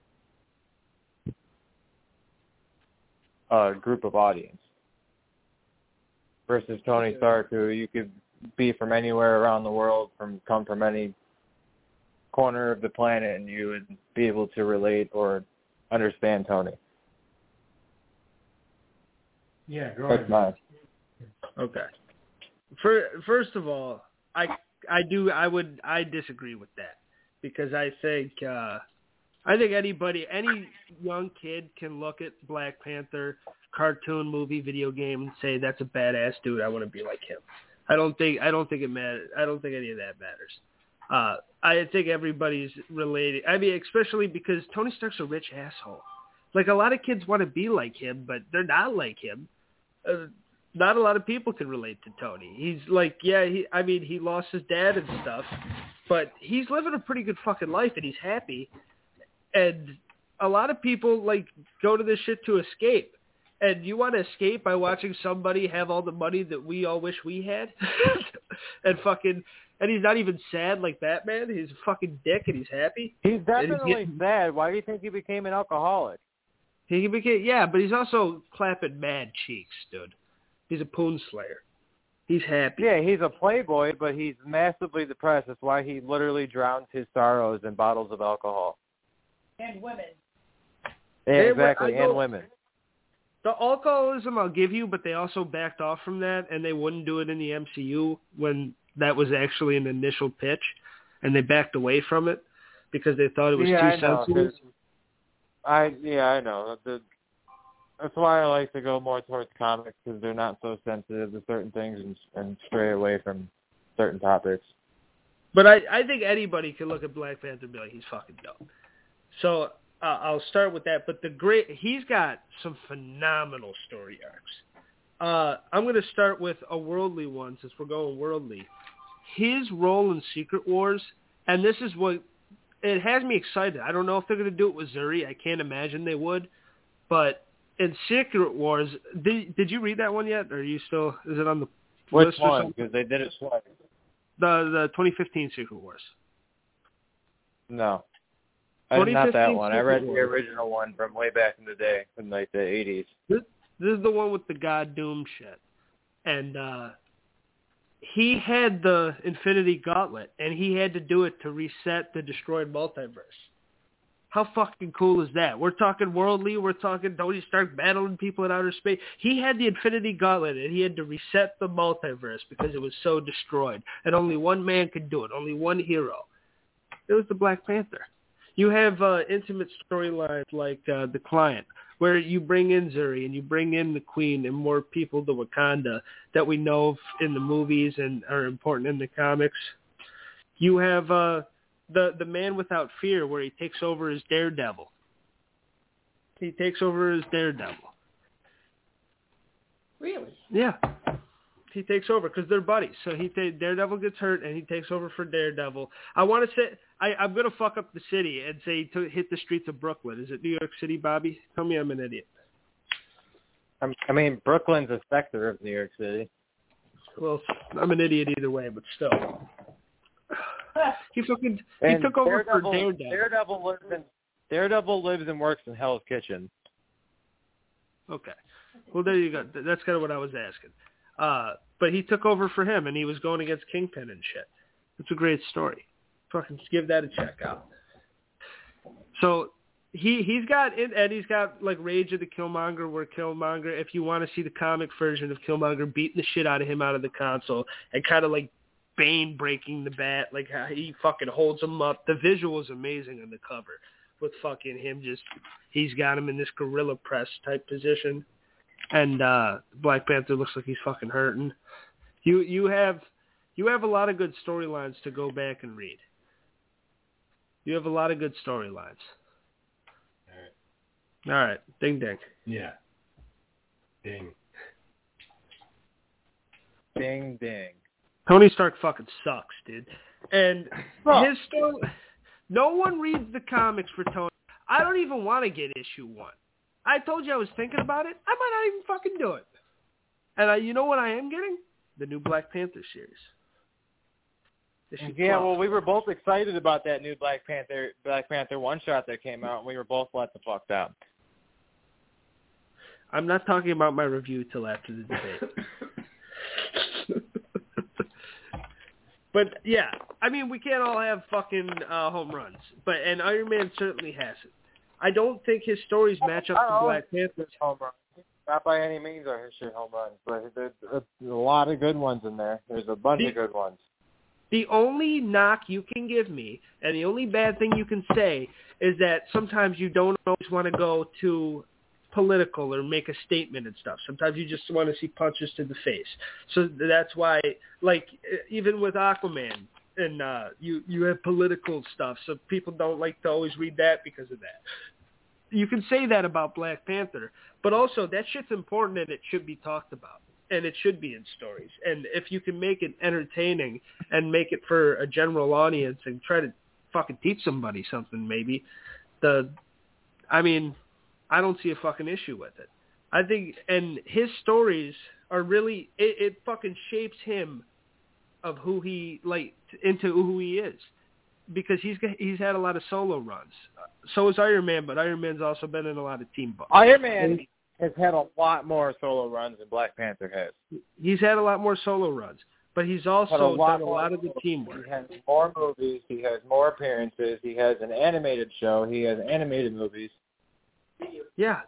group of audience, versus Tony Stark, who you could be from anywhere around the world, come from any corner of the planet, and you would be able to relate or understand Tony. Yeah, go That's mine. Okay. First of all, I disagree with that, because I think any young kid can look at Black Panther cartoon, movie, video game, and say that's a badass dude. I want to be like him. I don't think it matters. I don't think any of that matters. I think everybody's related. I mean, especially because Tony Stark's a rich asshole. Like, a lot of kids want to be like him, but they're not like him. Not a lot of people can relate to Tony. He's like, he lost his dad and stuff, but he's living a pretty good fucking life, and he's happy. And a lot of people, like, go to this shit to escape. And you want to escape by watching somebody have all the money that we all wish we had? And he's not even sad like Batman. He's a fucking dick, and he's happy. He's definitely sad. Why do you think he became an alcoholic? But he's also clapping mad cheeks, dude. He's a poon slayer. He's happy. Yeah, he's a playboy, but he's massively depressed. That's why he literally drowns his sorrows in bottles of alcohol. And women. Yeah, exactly, and women. The alcoholism I'll give you, but they also backed off from that, and they wouldn't do it in the MCU when that was actually an initial pitch, and they backed away from it because they thought it was too sensitive. I know. That's why I like to go more towards comics, because they're not so sensitive to certain things and stray away from certain topics. But I think anybody can look at Black Panther and be like, he's fucking dope. So I'll start with that. But he's got some phenomenal story arcs. I'm going to start with a worldly one, since we're going worldly. His role in Secret Wars, and this is what it has me excited. I don't know if they're going to do it with Zuri. I can't imagine they would. But in Secret Wars, did you read that one yet? Or are you still? Is it on the list or something? Because they did it twice. The 2015 Secret Wars. No. Not that one. I read the original one from way back in the day, from like the 80s. This is the one with the God Doom shit. And he had the Infinity Gauntlet, and he had to do it to reset the destroyed multiverse. How fucking cool is that? We're talking worldly. We're talking Tony Stark battling people in outer space. He had the Infinity Gauntlet, and he had to reset the multiverse because it was so destroyed. And only one man could do it. Only one hero. It was the Black Panther. You have intimate storylines like The Client, where you bring in Zuri and you bring in the Queen and more people to Wakanda that we know in the movies and are important in the comics. You have the Man Without Fear, where he takes over as Daredevil. Really? Yeah. He takes over because they're buddies. So Daredevil gets hurt, and he takes over for Daredevil. I want to say I'm going to fuck up the city and say hit the streets of Brooklyn. Is it New York City, Bobby? Tell me I'm an idiot. I mean, Brooklyn's a sector of New York City. Well, I'm an idiot either way, but still. He took over for Daredevil. Daredevil lives and works in Hell's Kitchen. Okay. Well, there you go. That's kind of what I was asking. But he took over for him, and he was going against Kingpin and shit. It's a great story. Fucking give that a check out. So he's got like Rage of the Killmonger, where Killmonger, if you want to see the comic version of Killmonger beating the shit out of him out of the console and kind of like Bane breaking the bat, like how he fucking holds him up. The visual is amazing on the cover with fucking him he's got him in this gorilla press type position. and Black Panther looks like he's fucking hurting. You have a lot of good storylines to go back and read. You have a lot of good storylines. All right. Ding, ding. Yeah. Ding. Ding, ding. Tony Stark fucking sucks, dude. And his story, no one reads the comics for Tony. I don't even want to get issue 1. I told you I was thinking about it. I might not even fucking do it. And you know what I am getting? The new Black Panther series. Yeah, well, we were both excited about that new Black Panther one-shot that came out, and we were both let the fuck down. I'm not talking about my review till after the debate. But, yeah, I mean, we can't all have fucking home runs. And Iron Man certainly hasn't. I don't think his stories match up to Black Panther's home runs. Not by any means are his shit home runs, but there's a lot of good ones in there. There's a bunch of good ones. The only knock you can give me, and the only bad thing you can say, is that sometimes you don't always want to go to political or make a statement and stuff. Sometimes you just want to see punches to the face. So that's why, like, even with Aquaman, and you have political stuff, so people don't like to always read that because of that. You can say that about Black Panther, but also that shit's important and it should be talked about. And it should be in stories. And if you can make it entertaining and make it for a general audience and try to fucking teach somebody something, maybe, I don't see a fucking issue with it. I think, and his stories are really, it fucking shapes him of who he, like, into who he is. Because he's had a lot of solo runs. So is Iron Man, but Iron Man's also been in a lot of team books. Iron Man has had a lot more solo runs than Black Panther has. He's had a lot more solo runs, but he's also done a lot of the teamwork. He has more movies. He has more appearances. He has an animated show. He has animated movies. Yeah.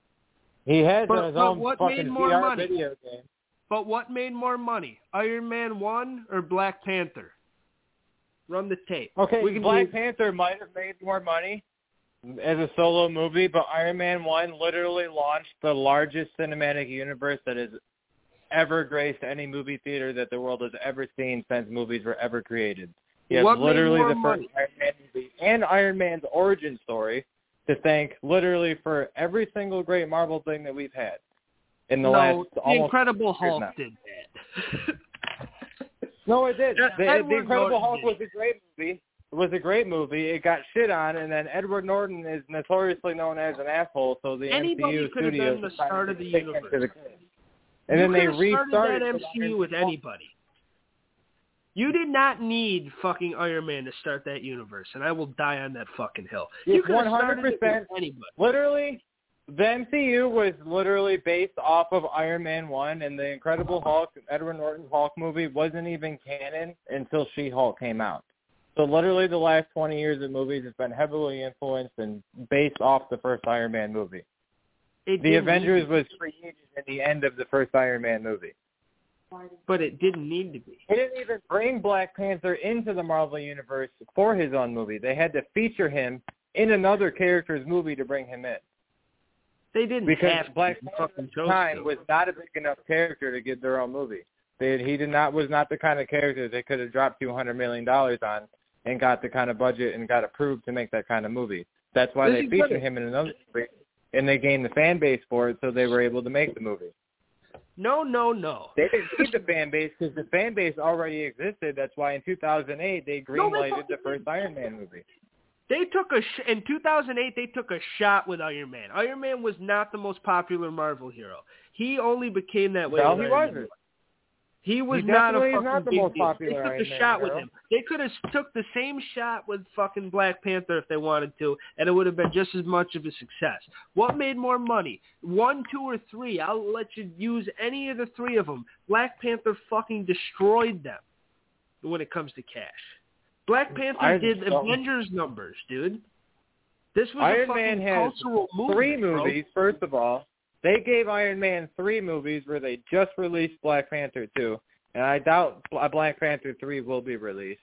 He has his own fucking VR video game. But what made more money, Iron Man 1 or Black Panther? Run the tape. Okay, Black Panther might have made more money as a solo movie, but Iron Man 1 literally launched the largest cinematic universe that has ever graced any movie theater that the world has ever seen since movies were ever created. You have literally the first Iron Man movie and Iron Man's origin story to thank literally for every single great Marvel thing that we've had in the last almost the Incredible Hulk did that. No, it did. The Incredible Hulk was a great movie. It was a great movie. It got shit on, and then Edward Norton is notoriously known as an asshole, so the MCU studios the start of the universe. And then they restarted that MCU with anybody. You did not need fucking Iron Man to start that universe, and I will die on that fucking hill. You could have started it with anybody. Literally, the MCU was literally based off of Iron Man 1, and the Incredible Hulk, Edward Norton's Hulk movie, wasn't even canon until She-Hulk came out. So literally the last 20 years of movies has been heavily influenced and based off the first Iron Man movie. The Avengers was created at the end of the first Iron Man movie. But it didn't need to be. They didn't even bring Black Panther into the Marvel Universe for his own movie. They had to feature him in another character's movie to bring him in. They didn't because have Black Panther at the time was not a big enough character to get their own movie. Was not the kind of character they could have dropped $200 million on and got the kind of budget and got approved to make that kind of movie. That's why they featured him in another movie, and they gained the fan base for it, so they were able to make the movie. No. They didn't need the fan base because the fan base already existed. That's why in 2008 they greenlighted the first Iron Man movie. They took in 2008. They took a shot with Iron Man. Iron Man was not the most popular Marvel hero. He only became that way. No, he wasn't. He was not a fucking big deal. They took a shot with him. They could have took the same shot with fucking Black Panther if they wanted to, and it would have been just as much of a success. What made more money? 1, 2, or 3? I'll let you use any of the 3 of them. Black Panther fucking destroyed them when it comes to cash. Black Panther did Avengers numbers, dude. This was Iron a fucking Man has cultural movement, 3 movies, bro. First of all. They gave Iron Man 3 movies where they just released Black Panther 2, and I doubt Black Panther 3 will be released.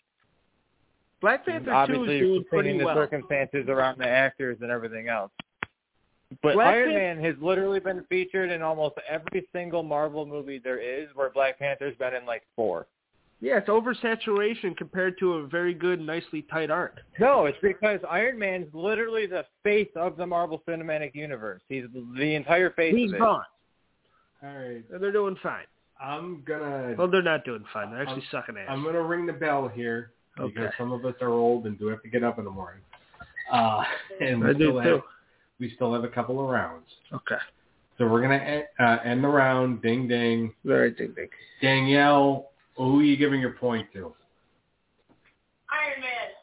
Black Panther 2 is doing pretty well. Obviously, the circumstances around the actors and everything else. But Black Iron Man has literally been featured in almost every single Marvel movie there is, where Black Panther's been in like 4. Yeah, it's oversaturation compared to a very good, nicely tight arc. No, it's because Iron Man's literally the face of the Marvel Cinematic Universe. He's the entire face He's of it. gone. All right. And they're doing fine. I'm gonna. Well, they're not doing fine. They're actually sucking ass. I'm gonna ring the bell here because Okay. some of us are old and do have to get up in the morning. And I do too. we still have a couple of rounds. Okay. So we're gonna end the round. Ding ding. Very ding ding. Danielle, who are you giving your point to? Iron Man,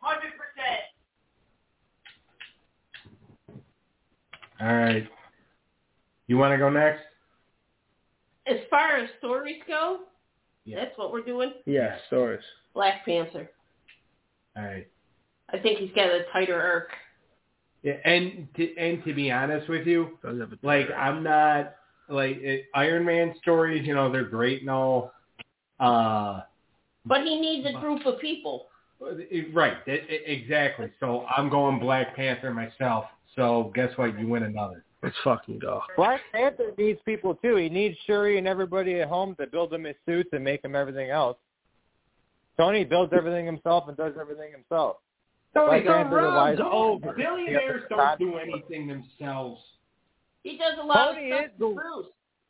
100%. All right. You want to go next? As far as stories go, Yeah. that's what we're doing. Yeah, stories. Black Panther. All right. I think he's got a tighter arc. Yeah, and to be honest with you, Does have a like tighter I'm not like Iron Man stories. You know, they're great and all. But he needs a group of people. Right, exactly. So I'm going Black Panther myself. So guess what? You win another. Let's fucking go. Black Panther needs people too. He needs Shuri and everybody at home to build him his suits and make him everything else. Tony builds everything himself and does everything himself. Tony, Black Panther the wise over. Billionaires don't do anything themselves. He does a lot Tony of is stuff the- with Bruce.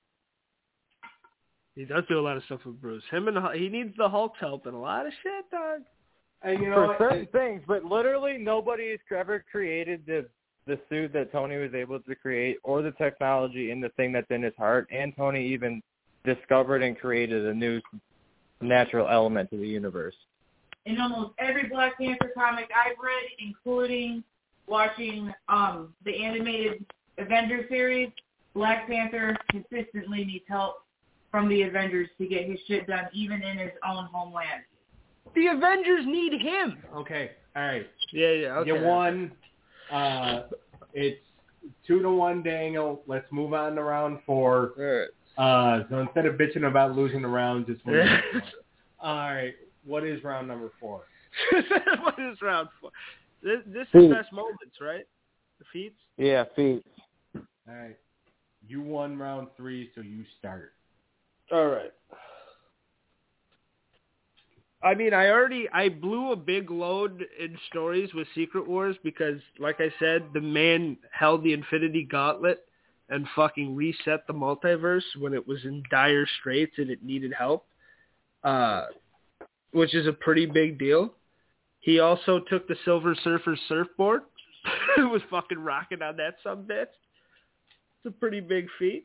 He does do a lot of stuff with Bruce. He needs the Hulk's help in a lot of shit, dog. And you For know, certain things, but literally nobody has ever created the suit that Tony was able to create or the technology in the thing that's in his heart, and Tony even discovered and created a new natural element to the universe. In almost every Black Panther comic I've read, including watching the animated Avengers series, Black Panther consistently needs help from the Avengers to get his shit done, even in his own homeland. The Avengers need him. okay, all right. Yeah, okay. You won. It's 2-1, Daniel. Let's move on to round 4. All right. So instead of bitching about losing the round, just win. All right. What is round number 4? What is round 4? This is Feats. best moments, right? The feats? Yeah, feet. All right. You won round 3, so you start. All right. I mean, I blew a big load in stories with Secret Wars because, like I said, the man held the Infinity Gauntlet and fucking reset the multiverse when it was in dire straits and it needed help, which is a pretty big deal. He also took the Silver Surfer surfboard. It was fucking rocking on that sumbitch. It's a pretty big feat.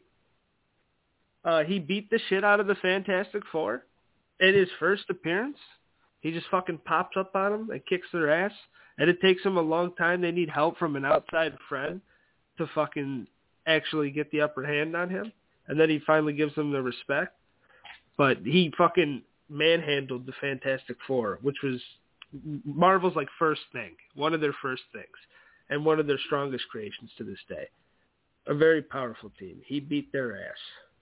He beat the shit out of the Fantastic Four. In his first appearance, he just fucking pops up on them and kicks their ass. And it takes them a long time. They need help from an outside friend to fucking actually get the upper hand on him. And then he finally gives them the respect. But he fucking manhandled the Fantastic Four, which was Marvel's like first thing. One of their first things. And one of their strongest creations to this day. A very powerful team. He beat their ass.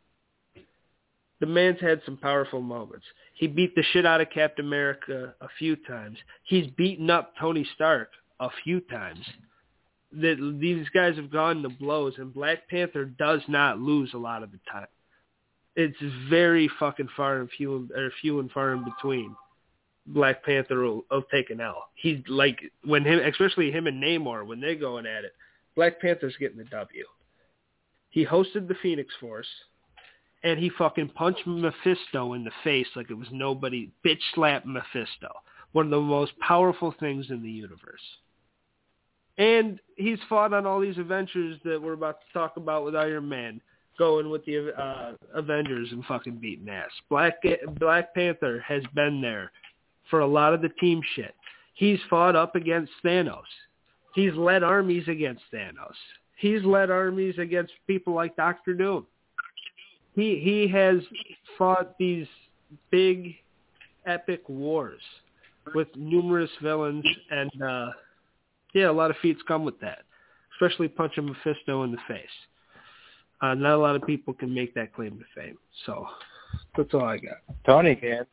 The man's had some powerful moments. He beat the shit out of Captain America a few times. He's beaten up Tony Stark a few times. These guys have gone to blows, and Black Panther does not lose a lot of the time. It's very fucking few and far in between. Black Panther will take an L. He's like especially him and Namor when they're going at it. Black Panther's getting the W. He hosted the Phoenix Force. And he fucking punched Mephisto in the face like it was nobody. Bitch slapped Mephisto. One of the most powerful things in the universe. And he's fought on all these adventures that we're about to talk about with Iron Man. Going with the Avengers and fucking beating ass. Black Panther has been there for a lot of the team shit. He's fought up against Thanos. He's led armies against Thanos. He's led armies against people like Doctor Doom. He has fought these big, epic wars with numerous villains, and a lot of feats come with that, especially punching Mephisto in the face. Not a lot of people can make that claim to fame, so that's all I got. Tony can.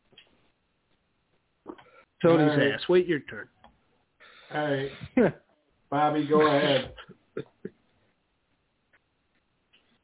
Tony's All right. ass. Wait your turn. All right. Bobby, go ahead.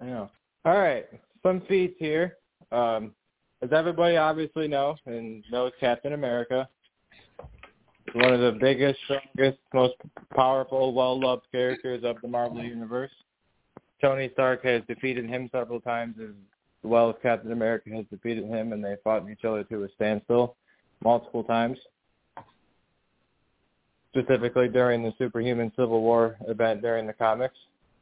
Yeah. All right. Some feats here. As everybody obviously knows Captain America. One of the biggest, strongest, most powerful, well-loved characters of the Marvel Universe. Tony Stark has defeated him several times as well as Captain America has defeated him, and they fought each other to a standstill multiple times, specifically during the Superhuman Civil War event during the comics.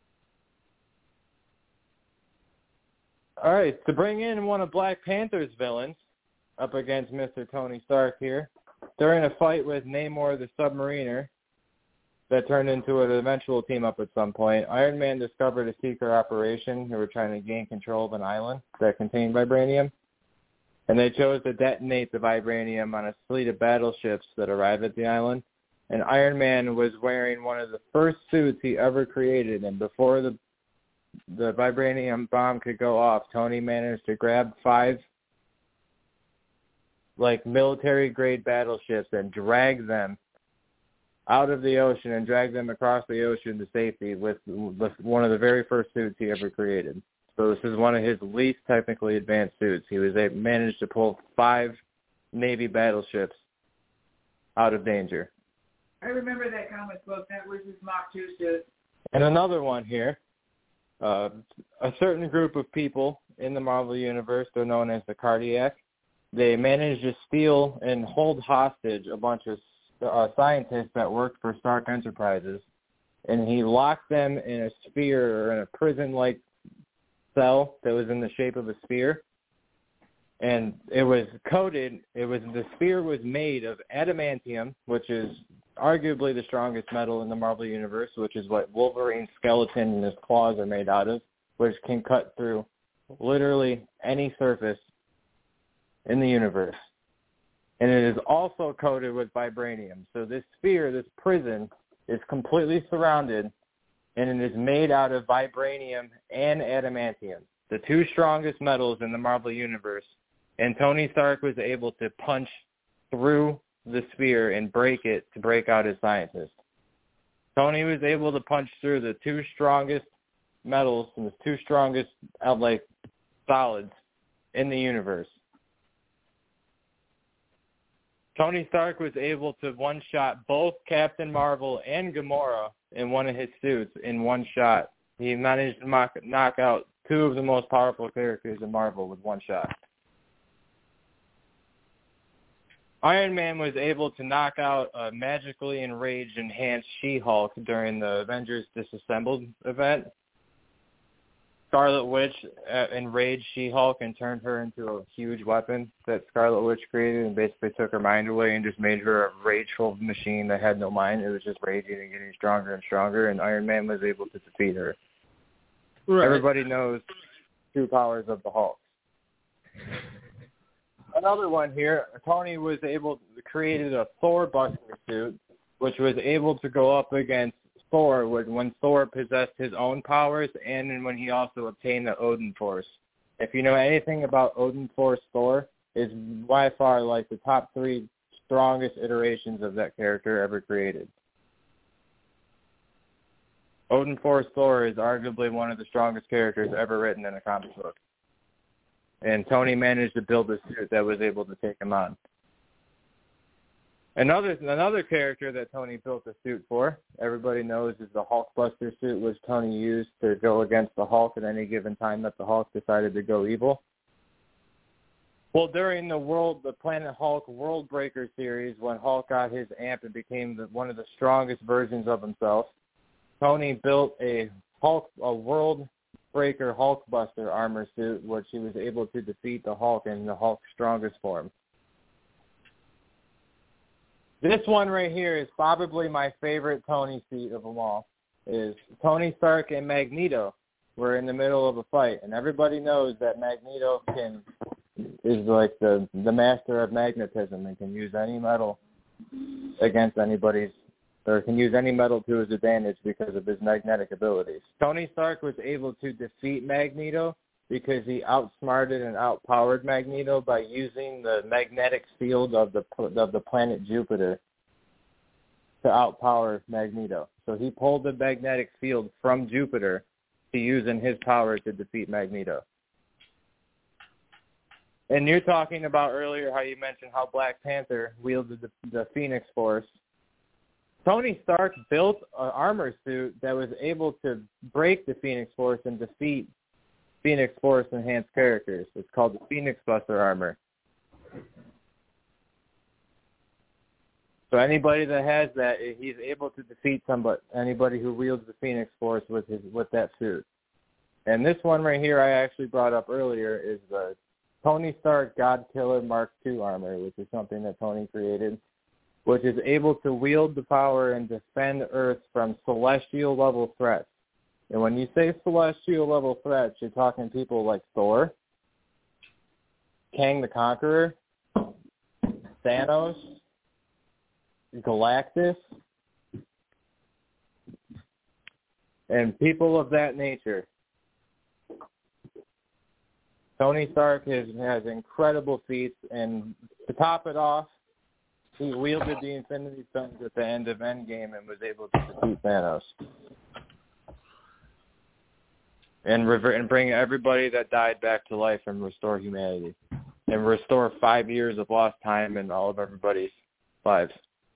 All right, to bring in one of Black Panther's villains up against Mr. Tony Stark here, during a fight with Namor the Submariner that turned into an eventual team-up at some point, Iron Man discovered a secret operation who were trying to gain control of an island that contained vibranium, and they chose to detonate the vibranium on a fleet of battleships that arrived at the island. And Iron Man was wearing one of the first suits he ever created, and before the vibranium bomb could go off, Tony managed to grab 5 military-grade battleships and drag them out of the ocean and drag them across the ocean to safety with one of the very first suits he ever created. So this is one of his least technically advanced suits. He managed to pull 5 Navy battleships out of danger. I remember that comic book. That was his Mach 2 suit. And another one here. A certain group of people in the Marvel Universe, they're known as the Cardiac. They managed to steal and hold hostage a bunch of scientists that worked for Stark Enterprises, and he locked them in a sphere or in a prison-like cell that was in the shape of a sphere, and it was coated. The sphere was made of adamantium, which is arguably the strongest metal in the Marvel Universe, which is what Wolverine's skeleton and his claws are made out of, which can cut through literally any surface in the universe. And it is also coated with vibranium. So this sphere, this prison, is completely surrounded, and it is made out of vibranium and adamantium, the 2 strongest metals in the Marvel Universe. And Tony Stark was able to punch through the sphere and break it to break out his scientists. Tony was able to punch through the 2 strongest metals and the 2 strongest solids in the universe. Tony Stark was able to one-shot both Captain Marvel and Gamora in one of his suits in one shot. He managed to knock out 2 of the most powerful characters in Marvel with one shot. Iron Man was able to knock out a magically enraged, enhanced She-Hulk during the Avengers Disassembled event. Scarlet Witch enraged She-Hulk and turned her into a huge weapon that Scarlet Witch created and basically took her mind away and just made her a rageful machine that had no mind. It was just raging and getting stronger and stronger, and Iron Man was able to defeat her. Right. Everybody knows true powers of the Hulk. Another one here, Tony was able to create a Thor Buster suit, which was able to go up against Thor when Thor possessed his own powers and when he also obtained the Odin Force. If you know anything about Odin Force Thor, is by far the top 3 strongest iterations of that character ever created. Odin Force Thor is arguably one of the strongest characters ever written in a comic book. And Tony managed to build a suit that was able to take him on. Another character that Tony built a suit for, everybody knows, is the Hulkbuster suit, which Tony used to go against the Hulk at any given time that the Hulk decided to go evil. Well, during the Planet Hulk World Breaker series, when Hulk got his amp and became one of the strongest versions of himself, Tony built a World Breaker Hulkbuster armor suit, which he was able to defeat the Hulk in the Hulk's strongest form. This one right here is probably my favorite Tony feat of them all. Is Tony Stark and Magneto were in the middle of a fight, and everybody knows that Magneto is like the master of magnetism and can use any metal against anybody's, or can use any metal to his advantage because of his magnetic abilities. Tony Stark was able to defeat Magneto because he outsmarted and outpowered Magneto by using the magnetic field of the planet Jupiter to outpower Magneto. So he pulled the magnetic field from Jupiter to using his power to defeat Magneto. And you're talking about earlier how you mentioned how Black Panther wielded the Phoenix Force. Tony Stark built an armor suit that was able to break the Phoenix Force and defeat Phoenix Force enhanced characters. It's called the Phoenix Buster armor. So anybody that has that, he's able to defeat anybody who wields the Phoenix Force with that suit. And this one right here I actually brought up earlier is the Tony Stark God Killer Mark II armor, which is something that Tony created, which is able to wield the power and defend Earth from celestial-level threats. And when you say celestial-level threats, you're talking people like Thor, Kang the Conqueror, Thanos, Galactus, and people of that nature. Tony Stark has incredible feats, and to top it off, he wielded the Infinity Stones at the end of Endgame and was able to defeat Thanos. And bring everybody that died back to life and restore humanity. And restore 5 years of lost time in all of everybody's lives.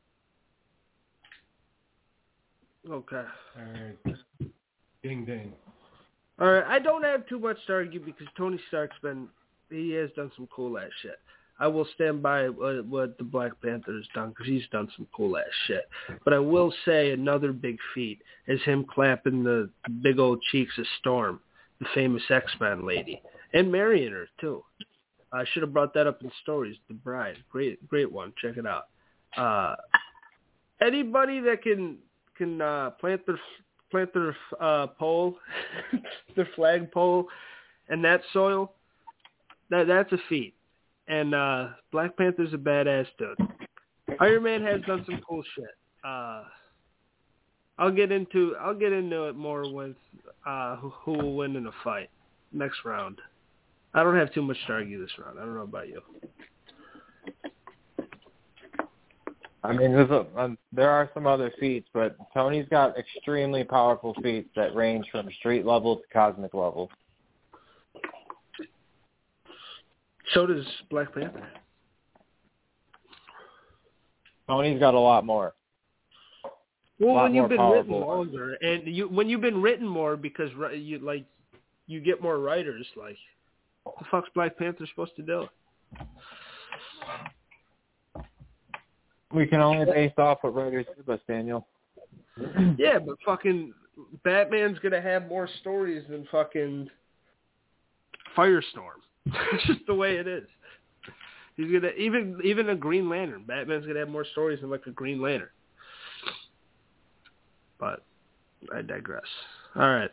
Okay. All right. Ding, ding. All right, I don't have too much to argue because Tony Stark's he has done some cool ass shit. I will stand by what the Black Panther has done because he's done some cool ass shit. But I will say another big feat is him clapping the big old cheeks of Storm, the famous X-Men lady, and marrying her too. I should have brought that up in stories. The Bride, great one. Check it out. Anybody that can plant their pole, their flag pole, and that soil, that's a feat. And Black Panther's a badass dude. Iron Man has done some cool shit. I'll get into it more with who will win in a fight next round. I don't have too much to argue this round. I don't know about you. I mean, there are some other feats, but Tony's got extremely powerful feats that range from street level to cosmic level. So does Black Panther. Tony's got a lot more. Well, when you've been written longer, and when you've been written more because you get more writers, like, what the fuck's Black Panther supposed to do? We can only base off what writers give us, Daniel. Yeah, but fucking Batman's gonna have more stories than fucking Firestorm. It's just the way it is. He's gonna even a Green Lantern. Batman's gonna have more stories than like a Green Lantern. But I digress. All right.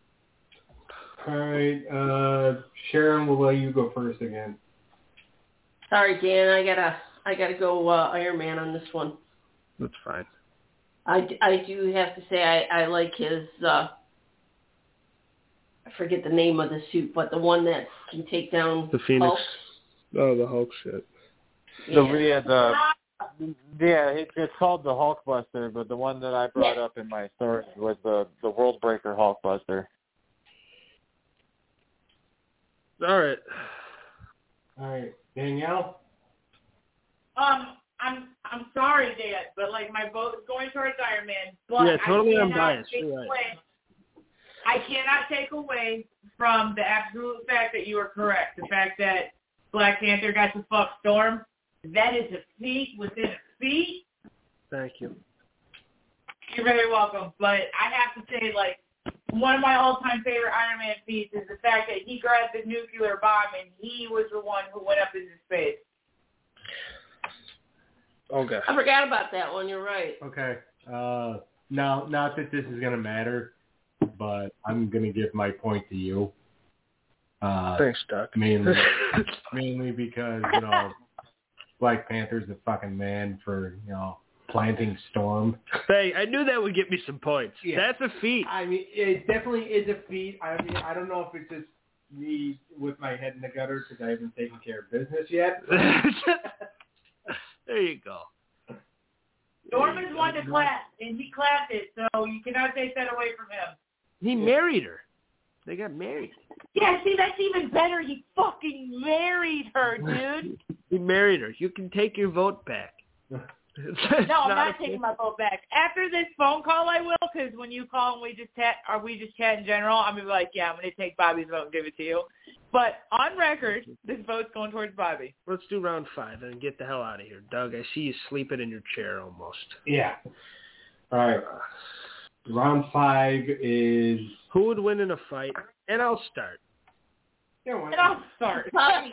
Sharon, we'll let you go first again. Sorry, Dan. I gotta go Iron Man on this one. That's fine. I do have to say I like his. I forget the name of the suit, but the one that can take down the Phoenix. Hulk. Oh, the Hulk shit. It's called the Hulkbuster, but the one that I brought up in my story was the World Breaker Hulkbuster. All right, Danielle. I'm sorry, Dad, but like my vote is going towards Iron Man. But yeah, totally unbiased. Right. I cannot take away from the absolute fact that you are correct. The fact that Black Panther got to fuck Storm, that is a feat within a feat. Thank you. You're very welcome. But I have to say, like, one of my all-time favorite Iron Man feats is the fact that he grabbed the nuclear bomb and he was the one who went up into space. Okay. I forgot about that one. You're right. Okay. Now, not that this is going to matter, but I'm going to give my point to you. Thanks, Doc. Mainly because, Black Panther's the fucking man for, planting Storm. Hey, I knew that would get me some points. Yeah. That's a feat. I mean, it definitely is a feat. I mean, I don't know if it's just me with my head in the gutter because I haven't taken care of business yet. There you go. Storm is one to clap, and he clapped it, so you cannot take that away from him. He married her. They got married. Yeah, see, that's even better. He fucking married her, dude. He married her. You can take your vote back. No, I'm not taking my vote back. After this phone call, I will, because when you call and we just chat in general, I'm going to be like, yeah, I'm going to take Bobby's vote and give it to you. But on record, this vote's going towards Bobby. Let's do round 5 and get the hell out of here. Doug, I see you sleeping in your chair almost. Yeah. All right. Round 5 is... Who would win in a fight? And I'll start. And I'll start.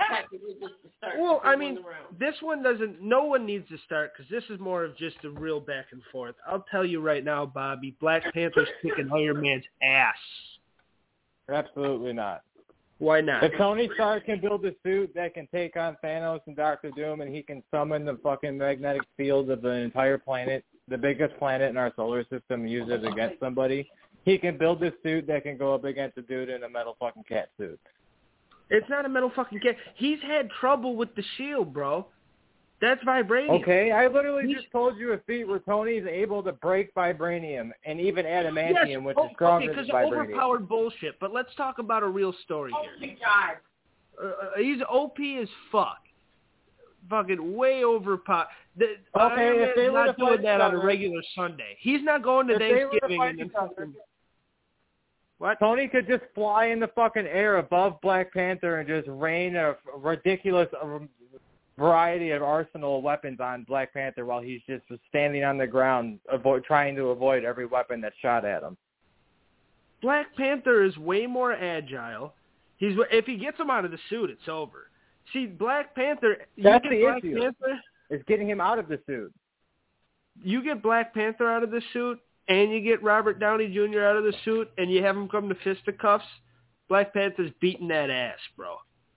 Well, I mean, this one doesn't... No one needs to start because this is more of just a real back and forth. I'll tell you right now, Bobby, Black Panther's kicking Iron Man's ass. Absolutely not. Why not? If Tony Stark can build a suit that can take on Thanos and Doctor Doom, and he can summon the fucking magnetic field of the entire planet, the biggest planet in our solar system, and use it against somebody, he can build a suit that can go up against a dude in a metal fucking cat suit. It's not a metal fucking cat. He's had trouble with the shield, bro. That's vibranium. Okay, I literally just told you a feat where Tony's able to break vibranium and even adamantium, which is stronger than vibranium. Overpowered bullshit. But let's talk about a real story here. Oh, my God. He's OP as fuck. Fucking way overpowered. Okay, if they were not to fight doing that on a other, regular Sunday. He's not going to Thanksgiving and then fucking... What? Tony could just fly in the fucking air above Black Panther and just rain a ridiculous variety of arsenal of weapons on Black Panther while he's just standing on the ground, trying to avoid every weapon that's shot at him. Black Panther is way more agile. If he gets him out of the suit, it's over. See, Black Panther... That's the issue. Is getting him out of the suit. You get Black Panther out of the suit, and you get Robert Downey Jr. out of the suit, and you have him come to fisticuffs, Black Panther's beating that ass, bro.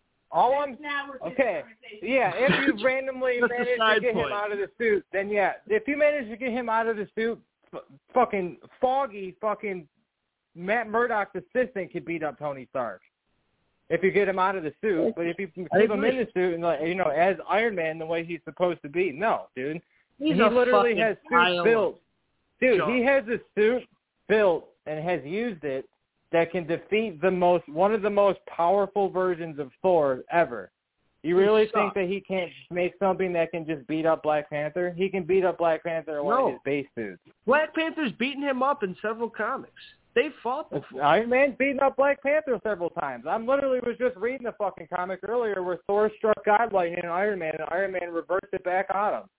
Okay, yeah, if you randomly manage to get him out of the suit, then yeah. If you manage to get him out of the suit, fucking Foggy, fucking Matt Murdock's assistant could beat up Tony Stark. If you get him out of the suit, but if you keep him in the suit and, as Iron Man the way he's supposed to be, no, dude. He literally has suits built. Dude, he has a suit built and has used it that can defeat one of the most powerful versions of Thor ever. You really think that he can't make something that can just beat up Black Panther? He can beat up Black Panther in one of his base suits. Black Panther's beaten him up in several comics. They fought before. Iron Man's beaten up Black Panther several times. I literally was just reading the fucking comic earlier where Thor struck God Lightning and Iron Man reversed it back on him.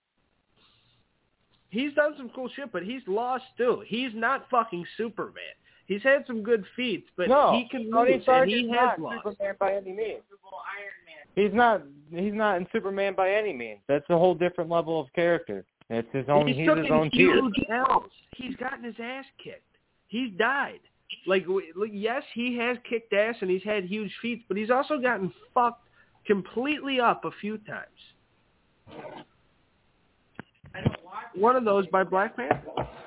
He's done some cool shit, but he's lost too. He's not fucking Superman. He's had some good feats, but he can lose, and he has lost. Superman by any means. He's not in Superman by any means. That's a whole different level of character. It's his own. He's his own tier. He's gotten his ass kicked. He's died. Yes, he has kicked ass and he's had huge feats, but he's also gotten fucked completely up a few times. One of those by Black Panther.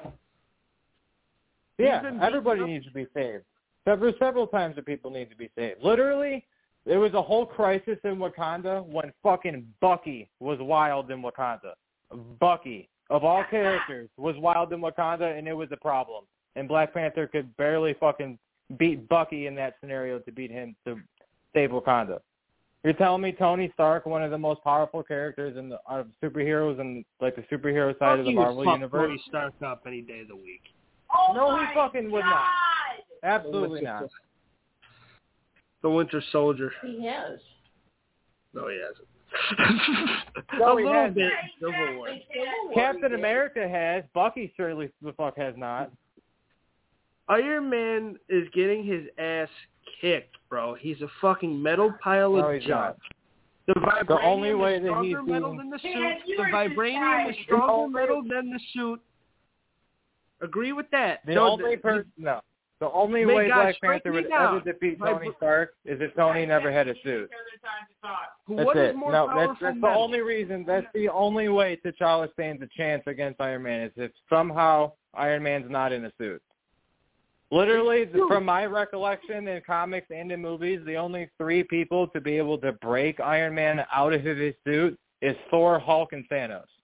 Yeah, everybody needs to be saved. Several times that people need to be saved. Literally, there was a whole crisis in Wakanda when fucking Bucky was wild in Wakanda. Bucky, of all characters, was wild in Wakanda, and it was a problem. And Black Panther could barely fucking beat Bucky in that scenario to beat him to save Wakanda. You're telling me Tony Stark, one of the most powerful characters in the superheroes and the superhero side of the Marvel universe? Tony Stark up any day of the week. Oh no, he fucking would not. Absolutely not. The Winter Soldier. He has. No, he hasn't. No, a he little hasn't. bit. Civil War. Captain America has. Bucky surely the fuck has not. Iron Man is getting his ass kicked, bro. He's a fucking metal pile of junk. The only way is that stronger he's metal than the suit. The vibranium is stronger metal than the suit. Agree with that. The only way Black Panther would ever defeat Tony Stark is if Tony never had a suit. That's it. That's the only reason. That's the only way T'Challa stands a chance against Iron Man is if somehow Iron Man's not in a suit. Literally, from my recollection in comics and in movies, the only 3 people to be able to break Iron Man out of his suit is Thor, Hulk, and Thanos.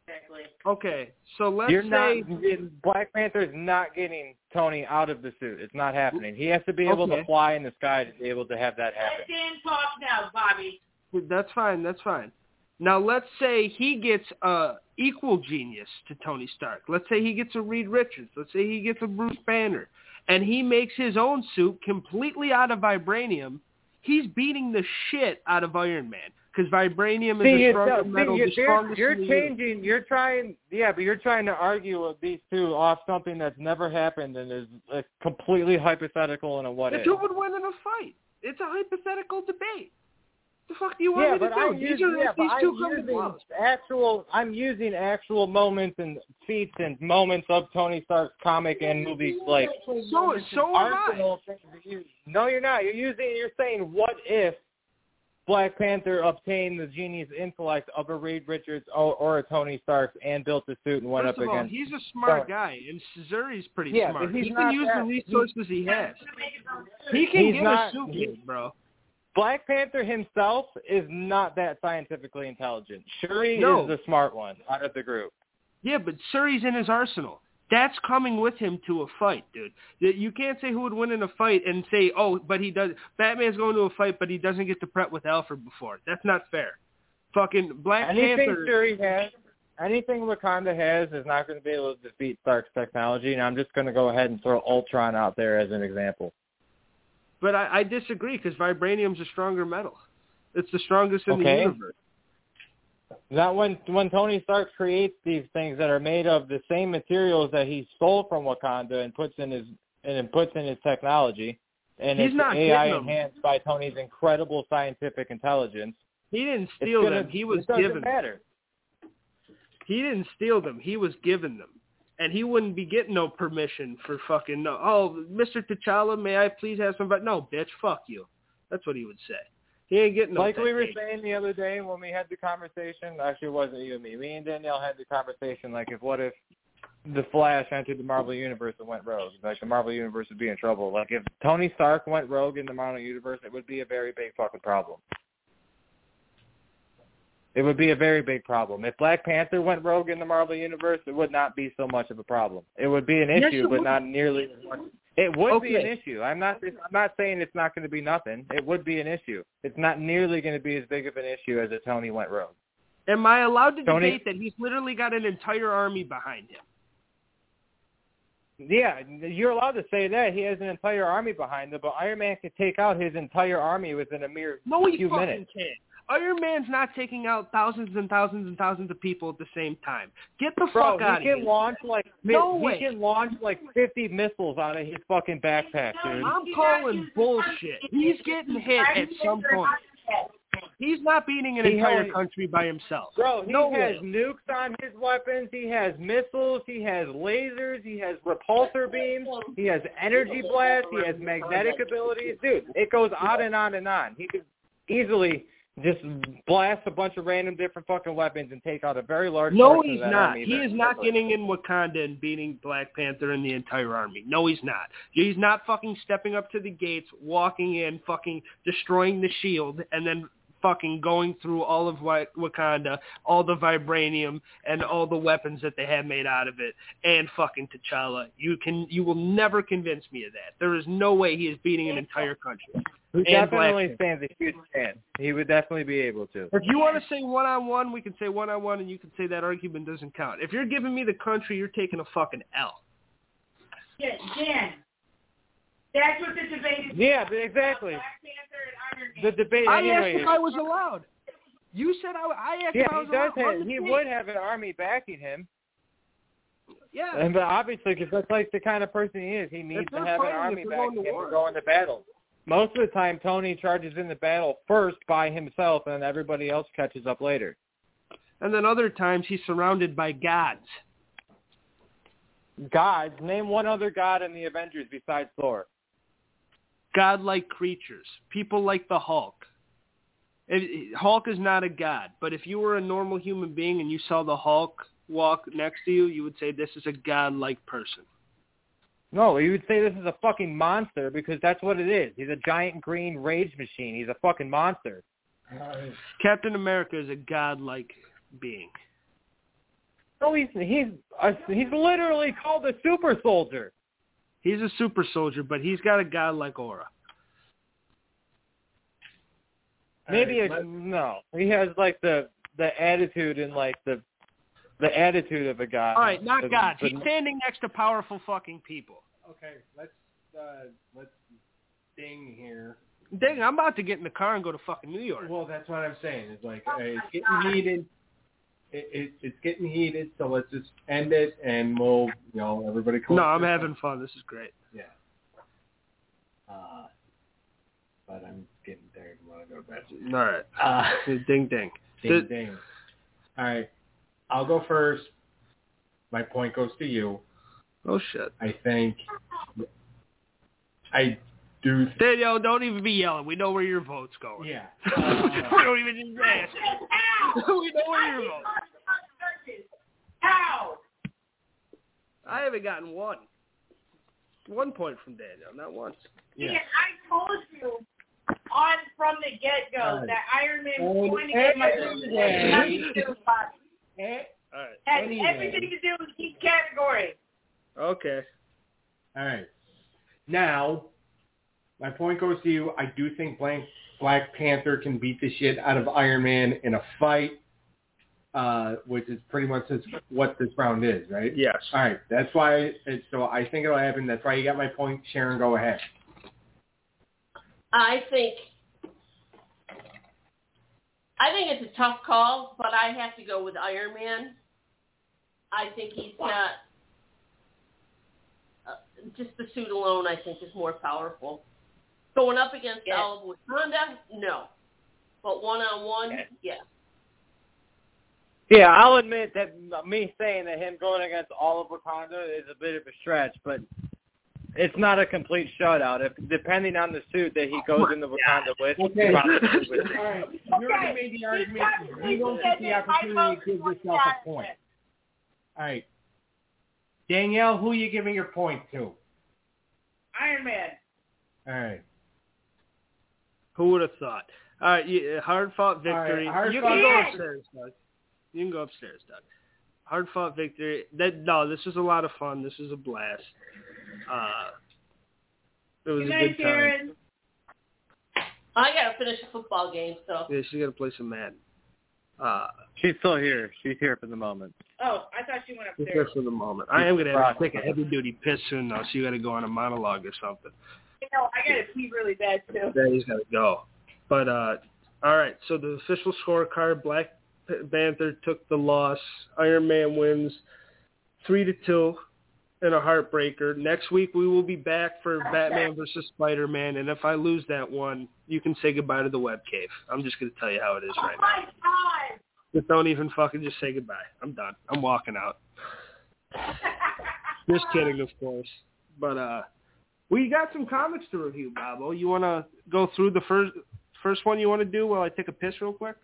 Exactly. Okay, so let's say Black Panther's not getting Tony out of the suit. It's not happening. He has to be able to fly in the sky to be able to have that happen. Let Dan talk now, Bobby. That's fine. Now let's say he gets equal genius to Tony Stark. Let's say he gets a Reed Richards. Let's say he gets a Bruce Banner. And he makes his own suit completely out of vibranium. He's beating the shit out of Iron Man. Because vibranium is a stronger metal, the strongest in the universe. You're trying to argue with these two off something that's never happened and is completely hypothetical and a what if. Who would win in a fight? It's a hypothetical debate. The fuck do you want me to do? I'm using actual moments and feats and moments of Tony Stark's comic and movies like. So am I. No, you're not. You're saying what if Black Panther obtained the genius intellect of a Reed Richards or a Tony Stark and built the suit and went up against. He's a smart guy, and Zuri's pretty smart. He can use the resources he has. He can get a suit, bro. Black Panther himself is not that scientifically intelligent. Shuri is the smart one out of the group. Yeah, but Shuri's in his arsenal. That's coming with him to a fight, dude. You can't say who would win in a fight and say, but he does. Batman's going to a fight, but he doesn't get to prep with Alfred before. That's not fair. Fucking Black Panther. Shuri has, anything Wakanda has is not going to be able to defeat Stark's technology, and I'm just going to go ahead and throw Ultron out there as an example. But I disagree because vibranium's a stronger metal. It's the strongest in the universe. That when Tony Stark creates these things that are made of the same materials that he stole from Wakanda and puts in his technology, and it's AI enhanced by Tony's incredible scientific intelligence. He didn't steal them. He was given them. He didn't steal them. He was given them. And he wouldn't be getting no permission for fucking Mr. T'Challa, may I please have some? But no, bitch, fuck you. That's what he would say. He ain't getting no. Like we were saying the other day when we had the conversation. Actually, it wasn't you and me. Me and Danielle had the conversation. Like, what if the Flash entered the Marvel Universe and went rogue? Like, the Marvel Universe would be in trouble. Like, if Tony Stark went rogue in the Marvel Universe, it would be a very big fucking problem. It would be a very big problem. If Black Panther went rogue in the Marvel Universe, it would not be so much of a problem. It would be an issue, but not nearly as much. It would be an issue. I'm not saying it's not going to be nothing. It would be an issue. It's not nearly going to be as big of an issue as if Tony went rogue. Am I allowed to debate that he's literally got an entire army behind him? Yeah, you're allowed to say that. He has an entire army behind him, but Iron Man could take out his entire army within a mere few minutes. Can't. Iron Man's not taking out thousands and thousands and thousands of people at the same time. Get the fuck out of here. He can launch like 50 missiles out of his fucking backpack, dude. I'm calling bullshit. He's getting hit at some point. He's not beating an entire country by himself. Bro, he has nukes on his weapons. He has missiles. He has lasers. He has repulsor beams. He has energy blasts. He has magnetic abilities. Dude, it goes on and on and on. He could easily just blast a bunch of random different fucking weapons and take out a very large portion of that army. He is not getting in Wakanda and beating Black Panther and the entire army. No, he's not. He's not fucking stepping up to the gates, walking in, fucking destroying the shield, and then fucking going through all of Wakanda, all the vibranium and all the weapons that they have made out of it, and fucking T'Challa. You will never convince me of that. There is no way he is beating an entire country. He definitely stands a huge chance. He would definitely be able to. If you want to say one-on-one, we can say one-on-one, and you can say that argument doesn't count. If you're giving me the country, you're taking a fucking L. Yeah, Dan. That's what the debate is. Yeah, exactly. Black Panther and Iron Man. The debate I asked if I was allowed. You said I asked if I was allowed. He would have an army backing him. Yeah. But obviously, because that's like the kind of person he is, he needs to have an army backing him to go into battle. Most of the time, Tony charges into battle first by himself, and everybody else catches up later. And then other times, he's surrounded by gods. Gods? Name one other god in the Avengers besides Thor. God-like creatures. People like the Hulk. Hulk is not a god, but if you were a normal human being and you saw the Hulk walk next to you, you would say this is a god-like person. No, you would say this is a fucking monster because that's what it is. He's a giant green rage machine. He's a fucking monster. Captain America is a god-like being. No, he's literally called a super soldier. He's a super soldier, but he's got a godlike aura. Maybe no. He has like the attitude and like the attitude of a god. All right, not God. He's standing next to powerful fucking people. Okay, let's ding here. Dang, I'm about to get in the car and go to fucking New York. Well, that's what I'm saying. It's like it's getting heated. It's getting heated, so let's just end it, and we'll, everybody. No, I'm having fun. This is great. Yeah. But I'm getting tired and want to go to bed. All right. Ding, ding. Ding, ding. All right. I'll go first. My point goes to you. Oh, shit. I think I do. Danielle, don't even be yelling. We know where your vote's going. Yeah. We don't even just ask. We know where your vote. How? I haven't gotten one. 1 point from Danielle, not once. Yeah. I told you from the get-go that Iron Man was going to get my vote. Has everything to do with each category. Okay. All right. Now, my point goes to you. I do think Black Panther can beat the shit out of Iron Man in a fight, which is pretty much what this round is, right? Yes. All right. That's why. So I think it'll happen. That's why you got my point. Sharon, go ahead. I think it's a tough call, but I have to go with Iron Man. I think he's got just the suit alone. I think is more powerful. Going up against all of Wakanda, no, but one-on-one, yes. Yeah, I'll admit that me saying that him going against all of Wakanda is a bit of a stretch, but it's not a complete shutout. Depending on the suit that he goes into Wakanda with. Okay. All right. You already made the argument. You don't get the opportunity to give yourself a point. All right. Danielle, who are you giving your point to? Iron Man. All right. Who would have thought? All right, hard-fought victory. All right, you can go upstairs, Doug. You can go upstairs, Doug. Hard-fought victory. This was a lot of fun. This was a blast. It was a good time. Sharon. I got to finish a football game, so. Yeah, she's got to play some Madden. She's still here. She's here for the moment. Oh, I thought she went She's upstairs. here for the moment. I am going to have to take a heavy-duty piss soon, though, so you got to go on a monologue or something. I got to pee really bad, too. Yeah, he's got to go. But, all right, so the official scorecard, Black Panther took the loss. Iron Man wins 3-2 in a heartbreaker. Next week we will be back for Batman versus Spider-Man, and if I lose that one, you can say goodbye to the web cave. I'm just going to tell you how it is right now. God. Just don't even fucking just say goodbye. I'm done. I'm walking out. Just kidding, of course. But we got some comics to review, Bobo. You want to go through the first one you want to do while I take a piss real quick?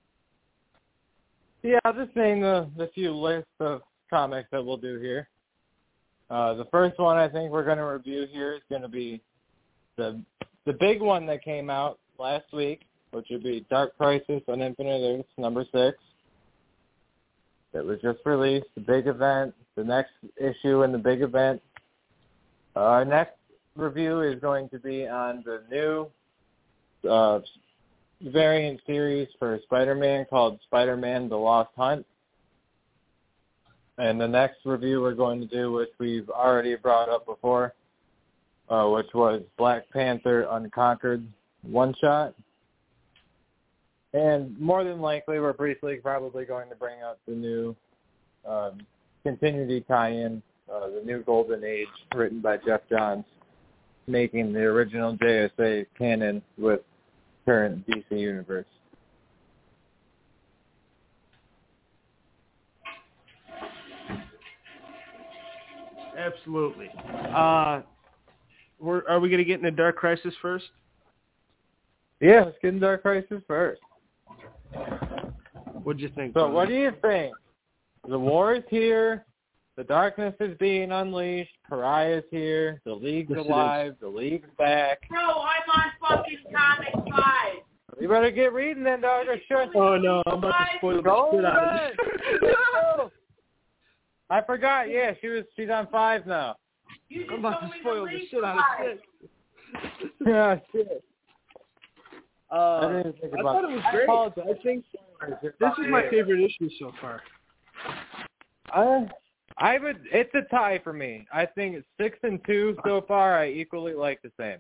Yeah, I'll just name the few lists of comics that we'll do here. The first one I think we're going to review here is going to be the big one that came out last week, which would be Dark Crisis on Infinite Earths #6. That was just released, the big event, the next issue in the big event. Our next review is going to be on the new variant series for Spider-Man called Spider-Man: The Lost Hunt. And the next review we're going to do, which we've already brought up before, which was Black Panther Unconquered one-shot. And more than likely, we're briefly probably going to bring up the new continuity tie-in, the new Golden Age, written by Jeff Johns, making the original JSA canon with current DC Universe. Absolutely. Are we going to get into Dark Crisis first? Yeah, let's get into Dark Crisis first. What'd you think? So what do you think? The war is here. The darkness is being unleashed. Pariah's here. The League's alive. The League's back. Bro, I'm on fucking Comic 5. You better get reading then, dog. Or shut. Oh, no. I'm about to spoil the shit out of this. I forgot. Yeah, she's on 5 now. I'm about to spoil the shit out of 6. Yeah, shit. I didn't think I about thought it was great. I think this is my favorite issue so far. It's a tie for me. I think 6 and 2 so far. I equally like the same.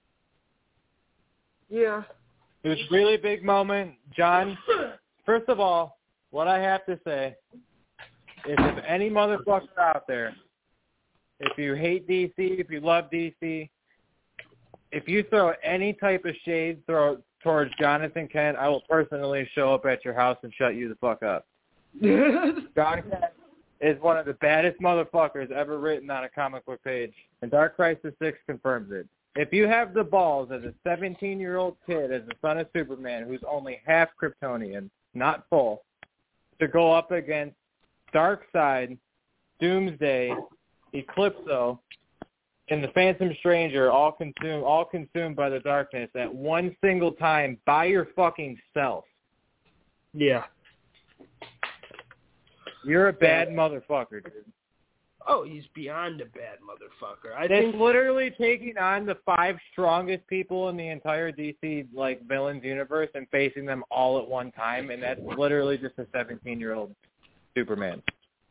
Yeah. It was a really big moment, John. First of all, what I have to say is, if any motherfucker out there, if you hate DC, if you love DC, if you throw any type of shade towards Jonathan Kent, I will personally show up at your house and shut you the fuck up. John Kent is one of the baddest motherfuckers ever written on a comic book page, and Dark Crisis 6 confirms it. If you have the balls as a 17-year-old kid, as the son of Superman, who's only half Kryptonian, not full, to go up against Darkseid, Doomsday, Eclipso, and the Phantom Stranger, all consumed by the darkness at one single time by your fucking self. Yeah. You're a bad motherfucker, dude. Oh, he's beyond a bad motherfucker. It's literally taking on the 5 strongest people in the entire DC villains universe and facing them all at one time, and that's literally just a 17-year-old Superman.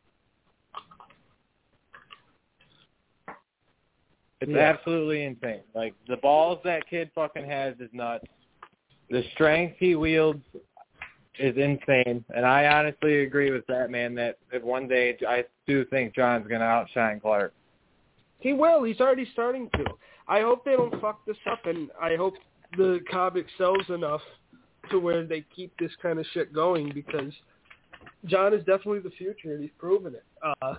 It's absolutely insane. Like, the balls that kid fucking has is nuts. The strength he wields is insane. And I honestly agree with Batman that if one day I do think John's going to outshine Clark. He will. He's already starting to. I hope they don't fuck this up, and I hope the comic sells enough to where they keep this kind of shit going, because John is definitely the future, and he's proven it.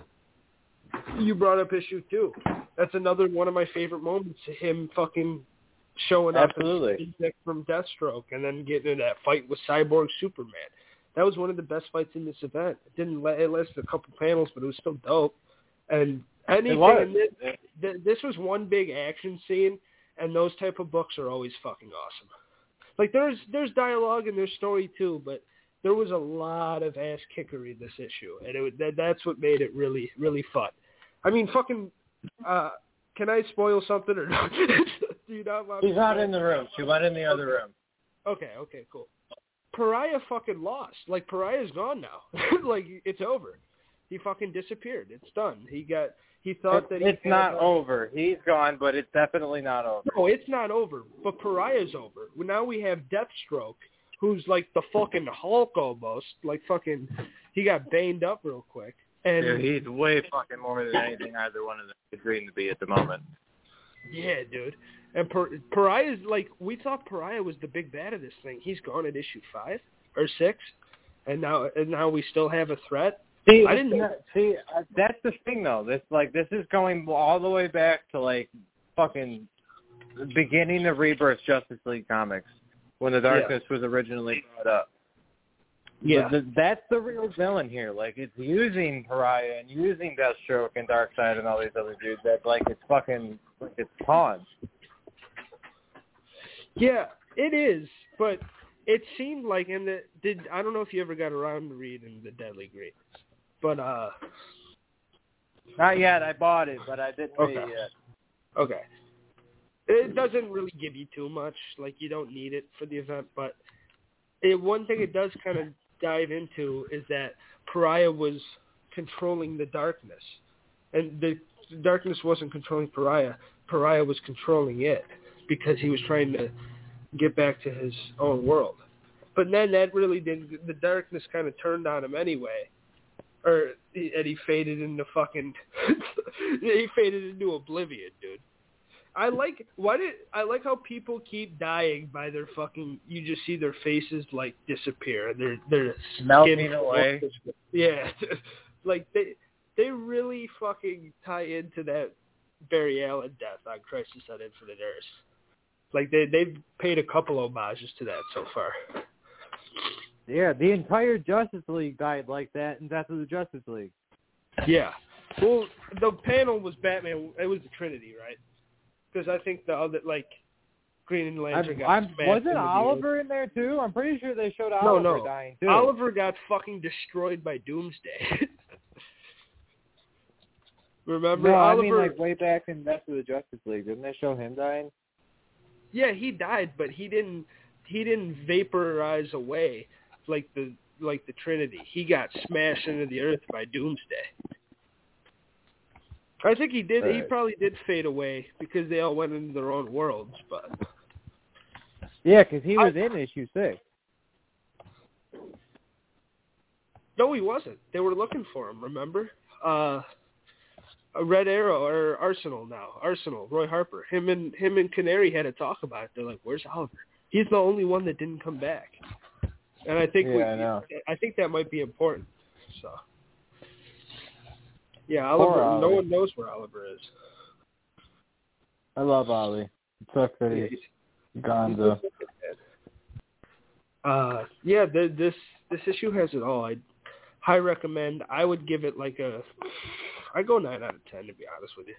You brought up issue 2. That's another one of my favorite moments, him fucking showing up from Deathstroke and then getting in that fight with Cyborg Superman. That was one of the best fights in this event. It lasted a couple panels, but it was still dope. And this was one big action scene, and those type of books are always fucking awesome. Like, there's dialogue and there's story too, but there was a lot of ass kickery this issue, and that's what made it really, really fun. I mean, fucking, can I spoil something or not? Do you not want She's not in the room. She went in the other room. Okay, cool. Pariah fucking lost. Like, Pariah's gone now. Like, it's over. He fucking disappeared. It's done. He thought that it's not over. He's gone, but it's definitely not over. No, it's not over. But Pariah's over. Now we have Deathstroke, who's like the fucking Hulk almost. Like, fucking, he got baned up real quick. And dude, he's way fucking more than anything either one of them is agreeing to be at the moment. Yeah, dude. And Pariah's like, we thought Pariah was the big bad of this thing. He's gone at issue 5 or 6, and now we still have a threat. See, that's the thing though. This is going all the way back to like fucking beginning of Rebirth Justice League comics when the Darkness was originally brought up. Yeah, that's the real villain here. Like, it's using Pariah and using Deathstroke and Darkseid and all these other dudes that it's fucking it's pawns. Yeah, it is, but it seemed like I don't know if you ever got around to reading The Deadly Greatness, but not yet. I bought it, but I didn't read it yet. Okay. It doesn't really give you too much. Like, you don't need it for the event, but one thing it does kind of dive into is that Pariah was controlling the darkness, and the darkness wasn't controlling Pariah. Pariah was controlling it because he was trying to get back to his own world. But then that really didn't. The darkness kind of turned on him anyway, and he faded into fucking. He faded into oblivion, dude. I like how people keep dying by their fucking. You just see their faces like disappear. They're melting away. Yeah, like they really fucking tie into that Barry Allen death on Crisis on Infinite Earths. Like they've paid a couple homages to that so far. Yeah, the entire Justice League died like that in Death of the Justice League. Yeah, well, the panel was Batman. It was the Trinity, right? Because I think the other, like, Green Lantern got smashed. Was it Oliver in there, too? I'm pretty sure they showed Oliver dying, too. Oliver got fucking destroyed by Doomsday. Remember? No, Oliver, I mean like way back in Death of the Justice League. Didn't they show him dying? Yeah, he died, but he didn't vaporize away like the Trinity. He got smashed into the earth by Doomsday. I think he did. Right. He probably did fade away because they all went into their own worlds. But yeah, because he was in issue 6. No, he wasn't. They were looking for him. Remember? A Red Arrow or Arsenal now. Arsenal, Roy Harper. Him and Canary had a talk about it. They're like, "Where's Oliver?" He's the only one that didn't come back. And I think I think that might be important. So yeah, Oliver. No one knows where Oliver is. I love Ollie. It sucks that he's gone though. Yeah, this issue has it all. I high recommend. I would give it like I go 9 out of 10 to be honest with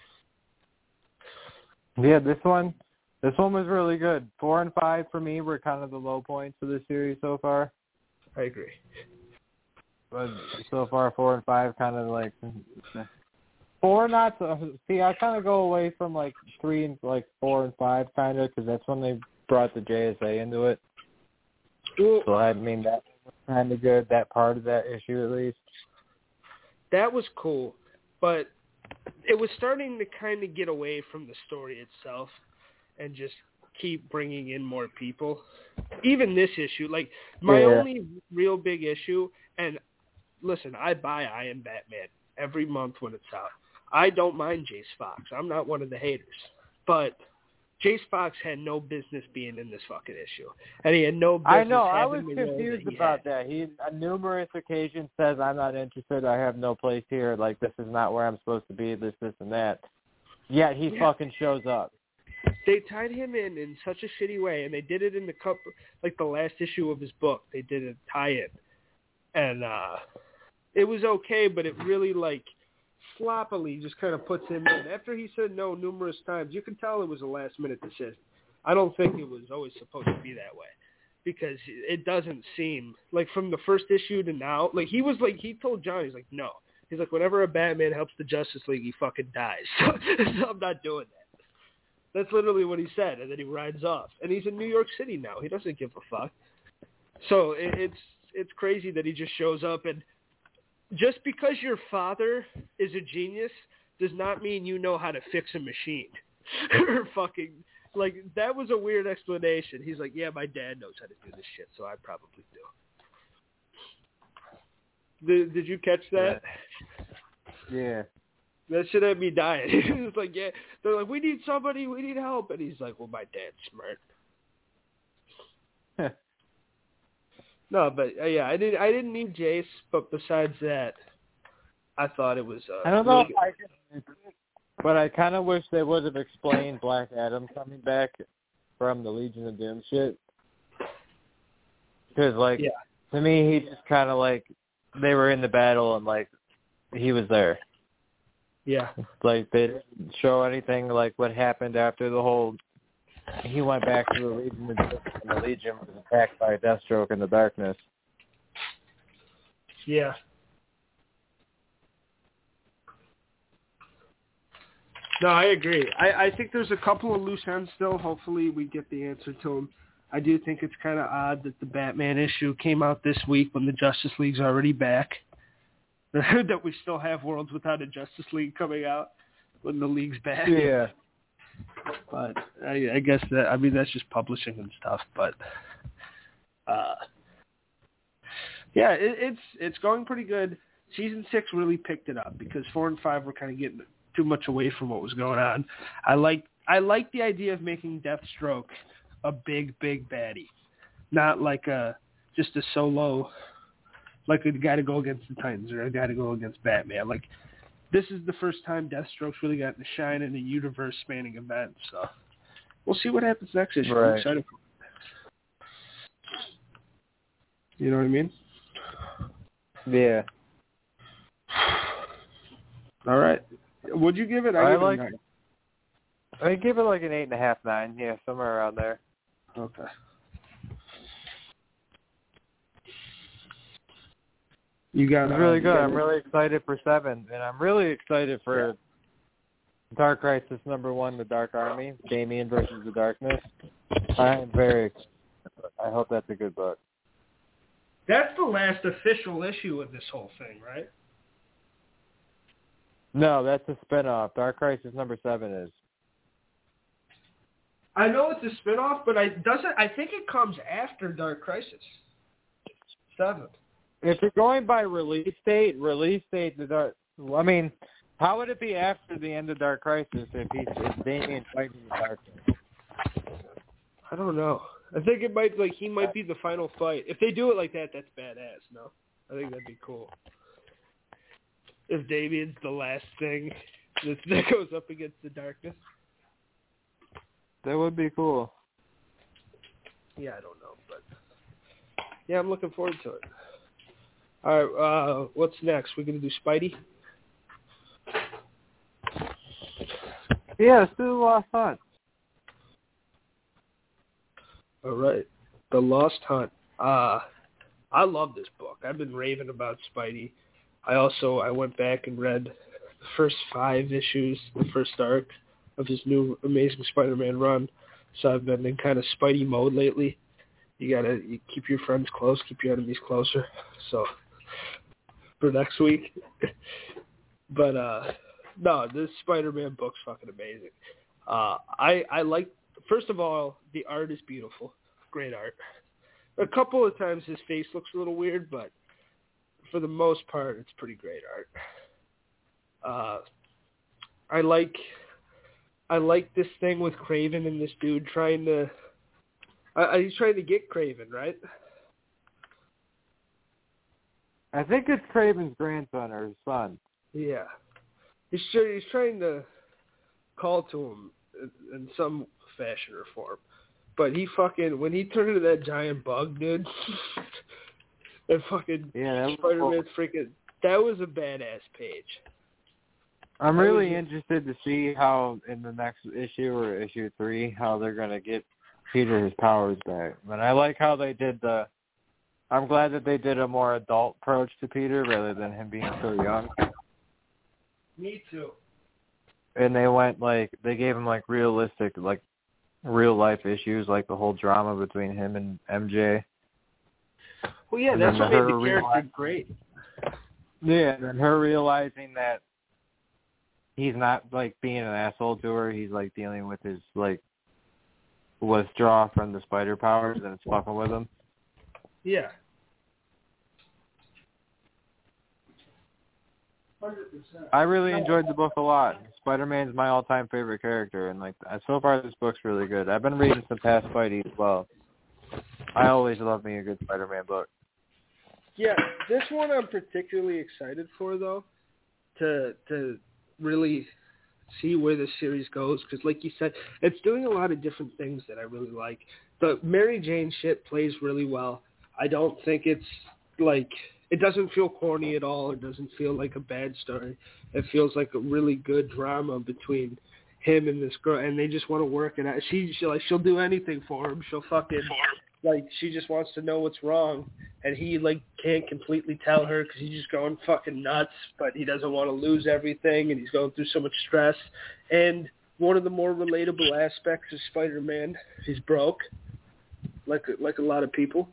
you. Yeah, this one was really good. 4 and 5 for me were kind of the low points of the series so far. I agree. But so far, 4 and 5 kind of like 4 not so. See, I kind of go away from like 3 and like 4 and 5 kind of because that's when they brought the JSA into it. Well, so I mean that was kind of good. That part of that issue at least. That was cool, but it was starting to kind of get away from the story itself and just keep bringing in more people. Even this issue, like my only real big issue, and listen, I buy I Am Batman every month when it's out. I don't mind Jace Fox. I'm not one of the haters. But Jace Fox had no business being in this fucking issue. And he had no business I know. I was having the role confused that he about had. that. He on numerous occasions says, I'm not interested. I have no place here. Like, this is not where I'm supposed to be, this, and that. Yet he fucking shows up. They tied him in such a shitty way, and they did it in the last issue of his book. They did a tie-in. And it was okay, but it really, like, sloppily just kind of puts him in. After he said no numerous times, you can tell it was a last-minute decision. I don't think it was always supposed to be that way because it doesn't seem, like, from the first issue to now, like, he told John, he's like, no. He's like, whenever a Batman helps the Justice League, he fucking dies. So I'm not doing that. That's literally what he said, and then he rides off. And he's in New York City now. He doesn't give a fuck. So it's crazy that he just shows up, and just because your father is a genius does not mean you know how to fix a machine. Or fucking, like, that was a weird explanation. He's like, yeah, my dad knows how to do this shit, so I probably do. Did you catch that? Yeah. That shit had me dying. It's like, yeah. They're like, we need somebody, we need help. And he's like, well, my dad's smart. No, but yeah, I didn't need Jace, but besides that, I thought it was. I don't know if I can, but I kind of wish they would have explained Black Adam coming back from the Legion of Doom shit. Because, like, to me, he just kind of like they were in the battle and like he was there. Yeah. Like they didn't show anything like what happened after the whole. He went back to the Legion of Doom, and the Legion was attacked by Deathstroke in the darkness. Yeah. No, I agree. I think there's a couple of loose ends still. Hopefully we get the answer to them. I do think it's kind of odd that the Batman issue came out this week when the Justice League's already back. That we still have Worlds Without a Justice League coming out when the league's back. Yeah. But I guess that's just publishing and stuff. But yeah, it's going pretty good. Season 6 really picked it up because 4 and 5 were kind of getting too much away from what was going on. I like the idea of making Deathstroke a big baddie, not like just a solo, like a guy to go against the Titans or a guy to go against Batman. Like, this is the first time Deathstroke's really gotten to shine in a universe-spanning event. So we'll see what happens next issue. Right. I'm excited for it. You know what I mean? Yeah. All right. Would you give it? I give it like an 8.5, 9. Yeah, somewhere around there. Okay. You got it's really good. I'm really excited for 7, and I'm really excited for Dark Crisis #1, The Dark Army, Damian versus the Darkness. I am very excited. I hope that's a good book. That's the last official issue of this whole thing, right? No, that's a spinoff. Dark Crisis #7 is. I know it's a spinoff, but I think it comes after Dark Crisis 7. If you're going by release date, I mean, how would it be after the end of Dark Crisis if Damian fighting the Darkness? I don't know. I think it might he might be the final fight. If they do it like that, that's badass. No, I think that'd be cool. If Damian's the last thing that goes up against the Darkness, that would be cool. Yeah, I don't know, but yeah, I'm looking forward to it. All right, what's next? We're gonna do Spidey. Yeah, let's do The Lost Hunt. All right, The Lost Hunt. I love this book. I've been raving about Spidey. I went back and read the first 5 issues, the first arc of his new Amazing Spider-Man run. So I've been in kind of Spidey mode lately. You keep your friends close, keep your enemies closer. So for next week. But no, this Spider-Man book's fucking amazing. I like, first of all, the art is beautiful. Great art. A couple of times his face looks a little weird, but for the most part, it's pretty great art. I like this thing with Kraven and this dude trying to... he's trying to get Kraven, right? I think it's Kraven's grandson or his son. Yeah. He's trying to call to him in some fashion or form. But when he turned into that giant bug, dude, and fucking Spider-Man freaking... That was a badass page. I'm really interested to see how in the next issue or issue 3 how they're going to get Peter his powers back. But I like how they did I'm glad that they did a more adult approach to Peter rather than him being so young. Me too. And they gave him realistic, real life issues, like the whole drama between him and MJ. Well, yeah, that's what made the character great. Yeah, and her realizing that he's not being an asshole to her. He's dealing with his withdrawal from the spider powers, and it's fucking with him. Yeah. 100%. I really enjoyed the book a lot. Spider-Man's my all-time favorite character, and so far this book's really good. I've been reading some past Spidey as well. I always love me a good Spider-Man book. Yeah, this one I'm particularly excited for, though, to really see where the series goes, because like you said, it's doing a lot of different things that I really like. The Mary Jane shit plays really well. I don't think it's it doesn't feel corny at all. It doesn't feel like a bad story. It feels like a really good drama between him and this girl, and they just want to work it out. She'll do anything for him. She'll fucking she just wants to know what's wrong, and he can't completely tell her because he's just going fucking nuts, but he doesn't want to lose everything, and he's going through so much stress. And one of the more relatable aspects of Spider-Man, he's broke, like a lot of people.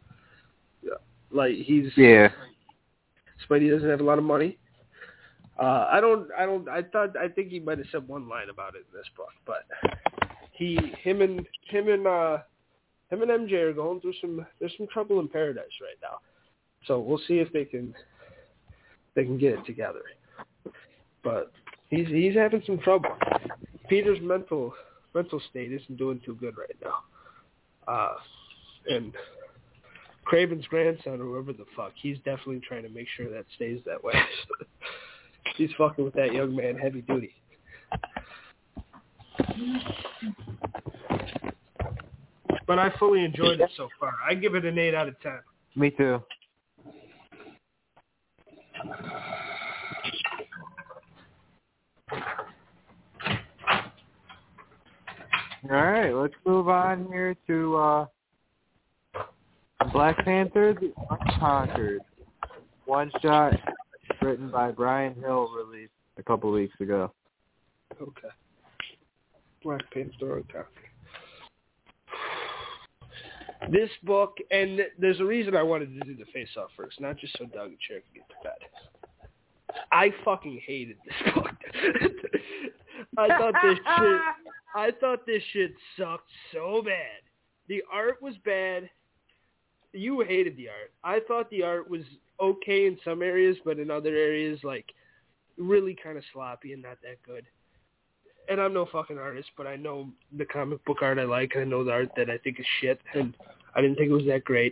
Spidey doesn't have a lot of money. I think he might have said one line about it in this book, but him and MJ are going through there's some trouble in paradise right now. So we'll see if they can get it together. But he's having some trouble. Peter's mental state isn't doing too good right now. And Kraven's grandson, or whoever the fuck, he's definitely trying to make sure that stays that way. He's fucking with that young man heavy duty. But I fully enjoyed it so far. I give it an 8 out of 10. Me too. All right, let's move on here to Black Panther: The Unconquered. one-shot written by Brian Hill released a couple weeks ago. Okay. Black Panther, okay. This book, and there's a reason I wanted to do the face-off first, not just so Doug and Cher could get to bed. I fucking hated this book. I thought this shit sucked so bad. The art was bad. You hated the art. I thought the art was okay in some areas, but in other areas, like, really kind of sloppy and not that good. And I'm no fucking artist, but I know the comic book art I like, and I know the art that I think is shit, and I didn't think it was that great.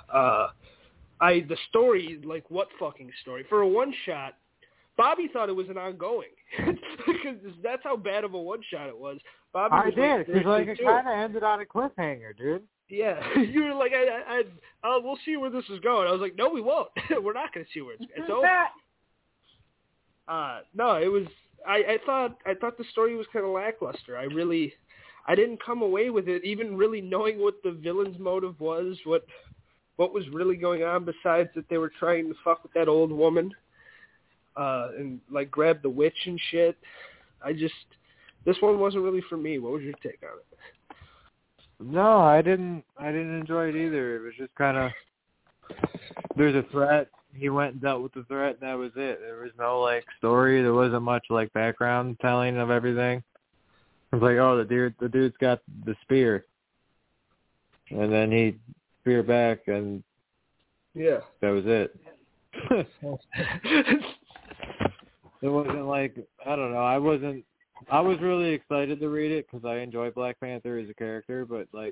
The story, like, what fucking story? For a one-shot, Bobby thought it was an ongoing, because that's how bad of a one-shot it was. Bobby I did, because, like, it kind of ended on a cliffhanger, dude. Yeah, you were like, we'll see where this is going. I was like, no, we won't. We're not going to see where it's over. No, it was. I thought the story was kind of lackluster. I didn't come away with it even really knowing what the villain's motive was, what was really going on besides that they were trying to fuck with that old woman, and like grab the witch and shit. This one wasn't really for me. What was your take on it? No, I didn't enjoy it either. It was just kind of, there's a threat. He went and dealt with the threat, and that was it. There was no, like, story. There wasn't much, like, background telling of everything. It was like, oh, the dude's got the spear. And then he spear back, and yeah, that was it. It wasn't like, I don't know, I was really excited to read it because I enjoy Black Panther as a character, but, like,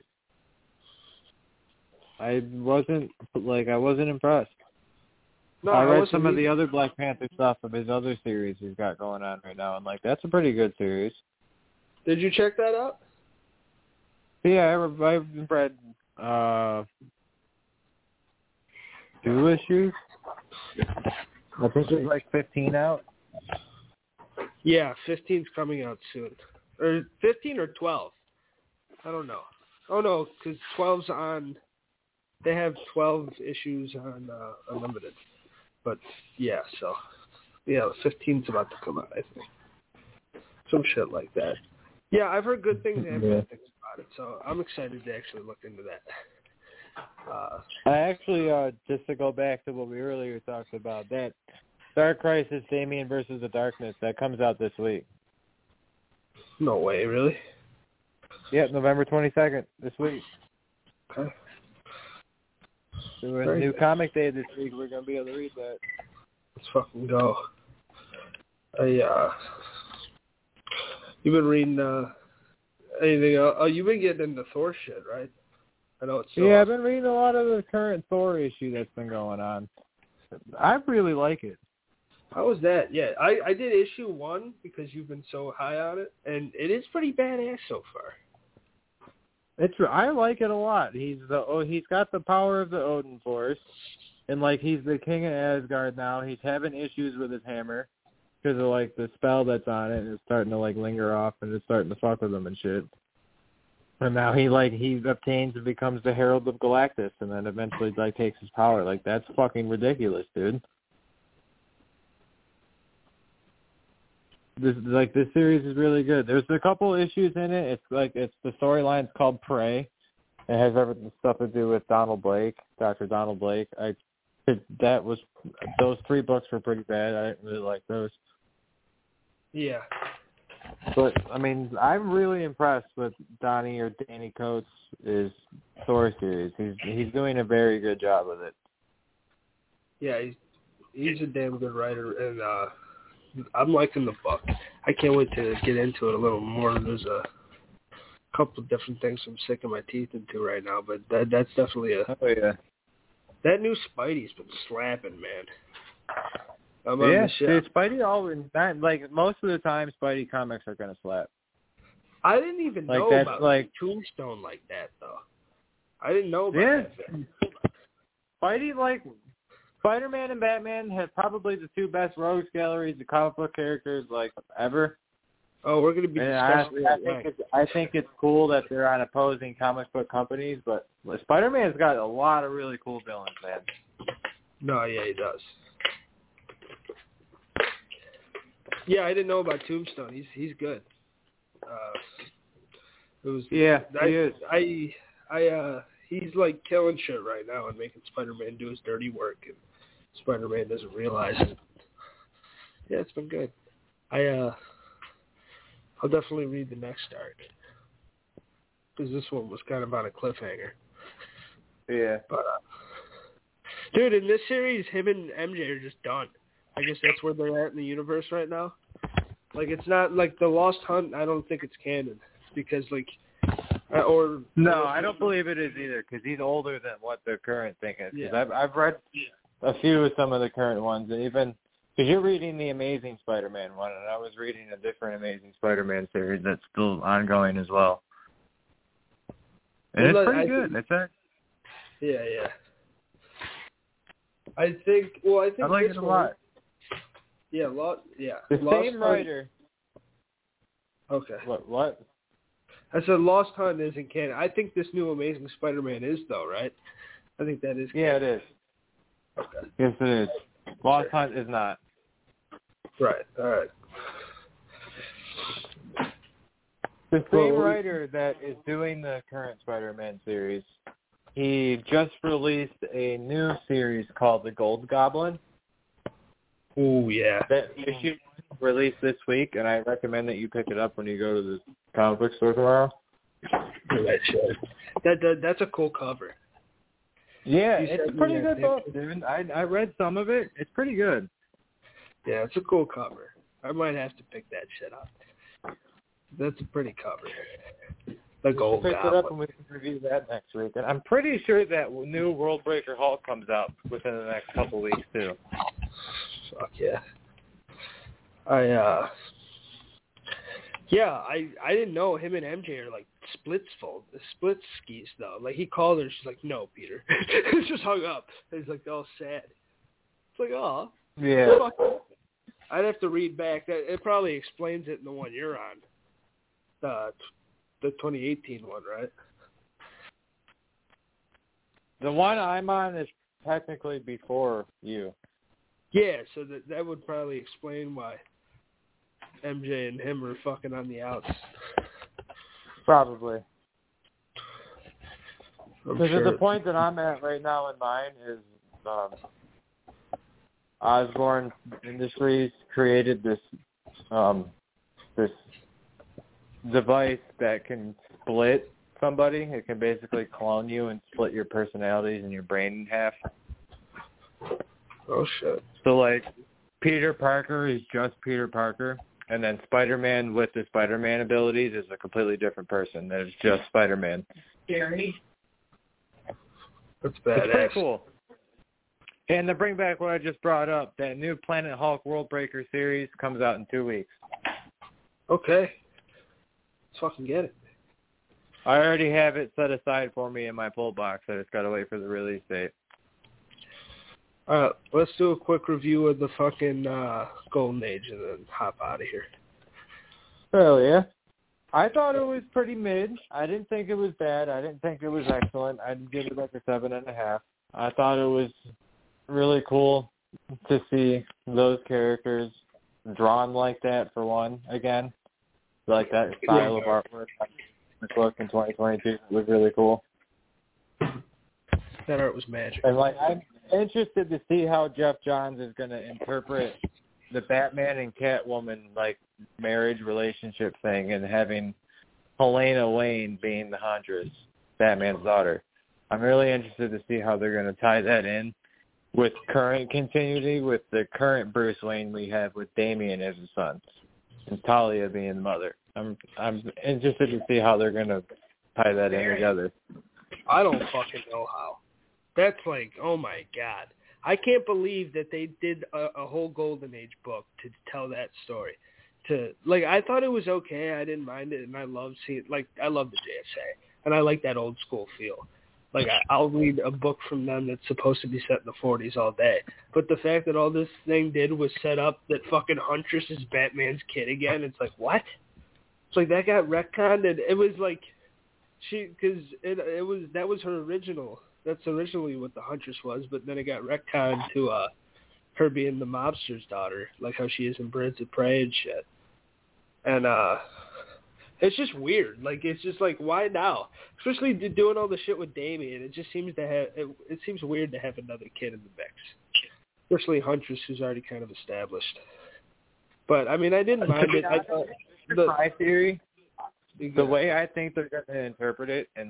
I wasn't impressed. No, I read some of the other Black Panther stuff of his other series he's got going on right now, and, like, that's a pretty good series. Did you check that out? Yeah, I've read 2 issues. I think there's, like, 15 out. Yeah, 15's coming out soon. Or 15 or 12. I don't know. Oh, no, because 12's on... They have 12 issues on Unlimited. But, yeah, so... Yeah, 15's about to come out, I think. Some shit like that. Yeah, I've heard good things and bad things about it, so I'm excited to actually look into that. I actually, just to go back to what we earlier talked about, that Dark Crisis, Damien versus the Darkness, that comes out this week. No way, really? Yeah, November 22nd, this week. Okay. So a new comic day this week. We're going to be able to read that. Let's fucking go. You've been reading anything else? Oh, you've been getting into Thor shit, right? I know it's so Yeah, I've been reading a lot of the current Thor issue that's been going on. I really like it. How was that? Yeah, I did issue 1 because you've been so high on it, and it is pretty badass so far. I like it a lot. He's got the power of the Odin Force, and like he's the king of Asgard now. He's having issues with his hammer because of like the spell that's on it, and it's starting to like linger off, and it's starting to fuck with him and shit. And now he obtains and becomes the Herald of Galactus, and then eventually like takes his power. Like that's fucking ridiculous, dude. This series is really good. There's a couple issues in it. It's the storyline's called Prey. It has everything stuff to do with Donald Blake, Dr. Donald Blake. Those 3 books were pretty bad. I didn't really like those. Yeah. But I mean, I'm really impressed with Danny Coates' Thor series. He's doing a very good job with it. Yeah, he's a damn good writer, and I'm liking the book. I can't wait to get into it a little more. There's a couple of different things I'm sinking my teeth into right now, but that's definitely Oh, yeah. That new Spidey's been slapping, man. Dude, Spidey always, like, most of the time, Spidey comics are going to slap. I didn't even know about Tombstone like that, though. I didn't know about that. Spidey, like... Spider-Man and Batman have probably the 2 best rogues galleries of comic book characters like ever. Oh, we're going to be discussing I think it's cool that they're on opposing comic book companies, but Spider-Man's got a lot of really cool villains, man. No, yeah, he does. Yeah, I didn't know about Tombstone. He's good. He is. He's like killing shit right now and making Spider-Man do his dirty work, and Spider-Man doesn't realize it. Yeah, it's been good. I'll definitely read the next arc because this one was kind of on a cliffhanger. Yeah. But dude, in this series, him and MJ are just done. I guess that's where they're at in the universe right now. Like, it's not like the Lost Hunt. I don't think it's canon because like. I don't believe it is either because he's older than what the current thing is. Because I've read a few of some of the current ones, and even because you're reading the Amazing Spider-Man one, and I was reading a different Amazing Spider-Man series that's still ongoing as well. And it's pretty good. Yeah. I think I like it a lot. Yeah, The same writer. Okay. What? I said Lost Hunt isn't canon. I think this new Amazing Spider-Man is, though, right? I think that is canon. Yeah, it is. Okay. Yes, it is. Lost Hunt is not. Right. All right. The same writer that is doing the current Spider-Man series, he just released a new series called The Gold Goblin. Ooh, yeah. That issue released this week, and I recommend that you pick it up when you go to the comic book store tomorrow. That's a cool cover. Yeah, it's a pretty good book, dude. I read some of it. It's pretty good. Yeah, it's a cool cover. I might have to pick that shit up. That's a pretty cover. The Gold Goblin. Pick it up and we can review that next week. And I'm pretty sure that new World Breaker Hulk comes out within the next couple weeks too. Fuck yeah. I didn't know him and MJ are like split skis though. Like he called her, she's like, "No, Peter." Just hung up. He's like all sad. It's like, oh. Yeah. I'd have to read back. That it probably explains it in the one you're on. The 2018 one, right? The one I'm on is technically before you. Yeah, so that would probably explain why MJ and him are fucking on the outs. Probably. Because sure. the point that I'm at right now in mine is Osborn Industries created this device that can split somebody. It can basically clone you and split your personalities and your brain in half. Oh, shit. So, like, Peter Parker is just Peter Parker, and then Spider-Man with the Spider-Man abilities is a completely different person. That is just Spider-Man. Scary. That's badass. It's pretty cool. And to bring back what I just brought up, that new Planet Hulk World Breaker series comes out in 2 weeks. Okay. Let's fucking get it. I already have it set aside for me in my pull box. I just got to wait for the release date. Let's do a quick review of the fucking Golden Age and then hop out of here. Oh, yeah. I thought it was pretty mid. I didn't think it was bad. I didn't think it was excellent. I'd give it like a 7.5. I thought it was really cool to see those characters drawn like that, for one, again. Like that style of artwork. The book in 2022 was really cool. That art was magic. And like, I'm interested to see how Jeff Johns is going to interpret the Batman and Catwoman like marriage relationship thing, and having Helena Wayne being the Huntress, Batman's daughter. I'm really interested to see how they're going to tie that in with current continuity with the current Bruce Wayne we have with Damian as his son and Talia being the mother. I'm interested to see how they're going to tie that in together. I don't fucking know how. That's like, oh my God. I can't believe that they did a whole Golden Age book to tell that story. I thought it was okay. I didn't mind it, and I loved seeing I love the JSA, and I like that old school feel. Like, I'll read a book from them that's supposed to be set in the 40s all day. But the fact that all this thing did was set up that fucking Huntress is Batman's kid again, it's like, what? It's like that got retconned, and it was like, that was her original. That's originally what the Huntress was, but then it got retconned to her being the mobster's daughter, like how she is in Birds of Prey and shit. And it's just weird. Like, it's just like, why now? Especially doing all the shit with Damian. It just seems to have it seems weird to have another kid in the mix, especially Huntress, who's already kind of established. But I mean, I didn't mind it. I thought my theory, the way I think they're going to interpret it and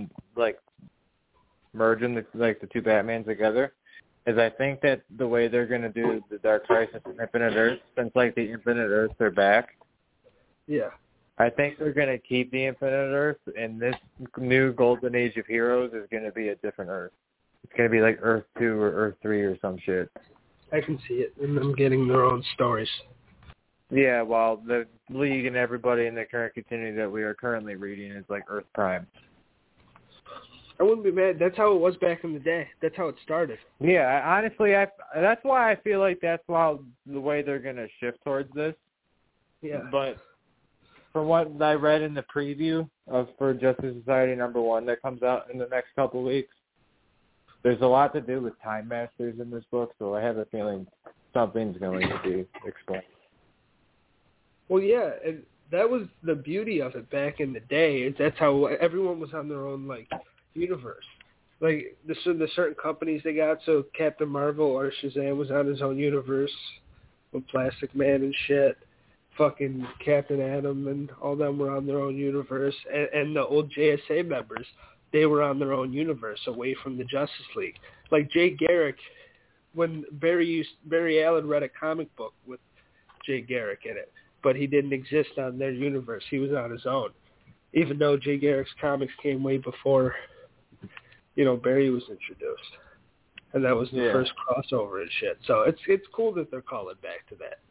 merging the two Batmans together is I think that the way they're going to do the Dark Crisis and Infinite Earth, since the Infinite Earths are back. Yeah. I think they're going to keep the Infinite Earth, and this new Golden Age of Heroes is going to be a different Earth. It's going to be like Earth 2 or Earth 3 or some shit. I can see it, and them getting their own stories. Yeah, while the League and everybody in the current continuity that we are currently reading is like Earth Prime. I wouldn't be mad. That's how it was back in the day. That's how it started. Yeah, honestly, that's why I feel like that's why the way they're going to shift towards this. Yeah. But from what I read in the preview for Justice Society #1 that comes out in the next couple of weeks, there's a lot to do with Time Masters in this book, so I have a feeling something's going to be explained. Well, yeah, and that was the beauty of it back in the day. Is that's how everyone was on their own universe. Like the certain companies they got. So Captain Marvel or Shazam was on his own universe with Plastic Man and shit. Fucking Captain Atom and all them were on their own universe, and the old JSA members, they were on their own universe away from the Justice League. Like Jay Garrick, when Barry Allen read a comic book with Jay Garrick in it, but he didn't exist on their universe. He was on his own, even though Jay Garrick's comics came way before, Barry was introduced, and that was the first crossover and shit. So it's cool that they're calling back to that.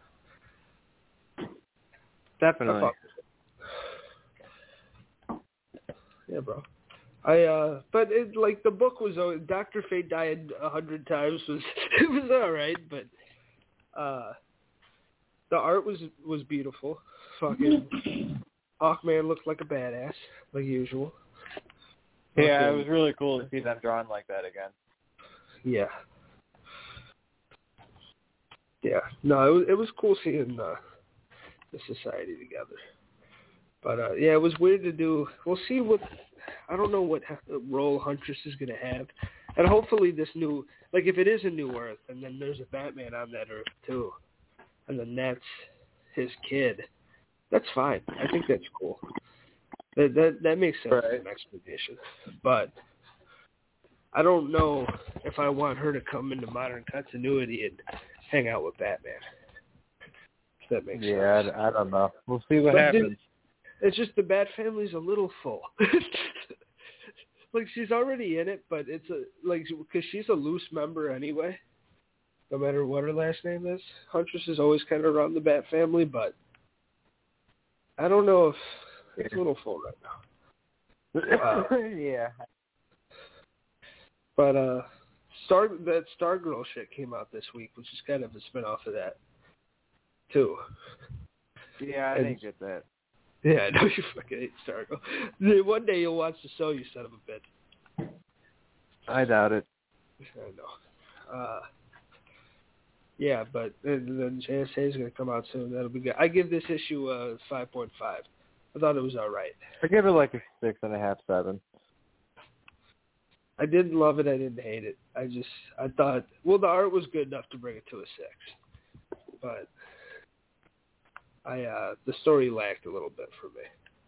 Definitely. Yeah, bro. But the book was Dr. Fate died 100 times it was all right, but the art was beautiful. Fucking Hawkman looked like a badass, like usual. Yeah, it was really cool to see them drawn like that again. Yeah. Yeah. No, it was cool seeing the society together. But it was weird to do. We'll see I don't know what role Huntress is going to have. And hopefully this new, if it is a new Earth, and then there's a Batman on that Earth too, and then that's his kid, that's fine. I think that's cool. That makes sense as an explanation. But I don't know if I want her to come into modern continuity and hang out with Batman. If that makes sense. Yeah, I don't know. We'll see what happens. It's just the Bat family's a little full. She's already in it, but it's because she's a loose member anyway. No matter what her last name is, Huntress is always kind of around the Bat family, but I don't know if it's a little full right now. Yeah. But that Stargirl shit came out this week, which is kind of a spin-off of that, too. Yeah, I didn't get that. Yeah, I know you fucking hate Stargirl. One day you'll watch the show, you son of a bitch. I doubt it. I know. Yeah, but then JSA is going to come out soon. That'll be good. I give this issue a 5.5. I thought it was all right. I give it a 6.5, 7. I didn't love it. I didn't hate it. I thought, the art was good enough to bring it to a 6. But the story lacked a little bit for me.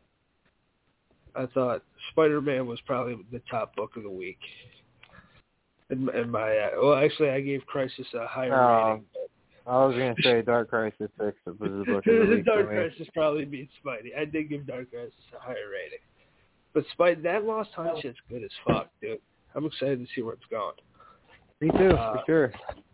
I thought Spider-Man was probably the top book of the week. In my actually, I gave Crisis a higher rating. I was going to say Dark Crisis 6 was the book of the week. Dark Crisis probably beats Spidey. I did give Dark Crisis a higher rating. But that Lost Hunt shit's good as fuck, dude. I'm excited to see where it's going. Me too, for sure.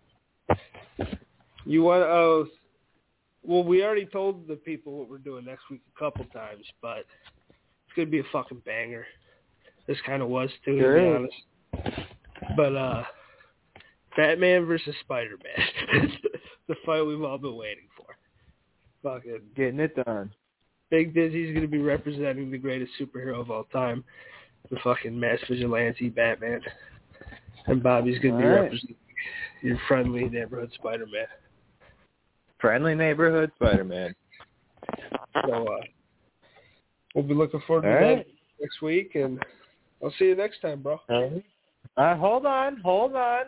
You want we already told the people what we're doing next week a couple times, but it's going to be a fucking banger. This kind of was, too, to be honest. But Batman versus Spider-Man. The fight we've all been waiting for. Fucking getting it done. Big Dizzy's going to be representing the greatest superhero of all time, the fucking mass vigilante Batman. And Bobby's going to be representing Your friendly neighborhood Spider-Man. Friendly neighborhood Spider-Man. So we'll be looking forward to that next week, and I'll see you next time, bro. Hold on.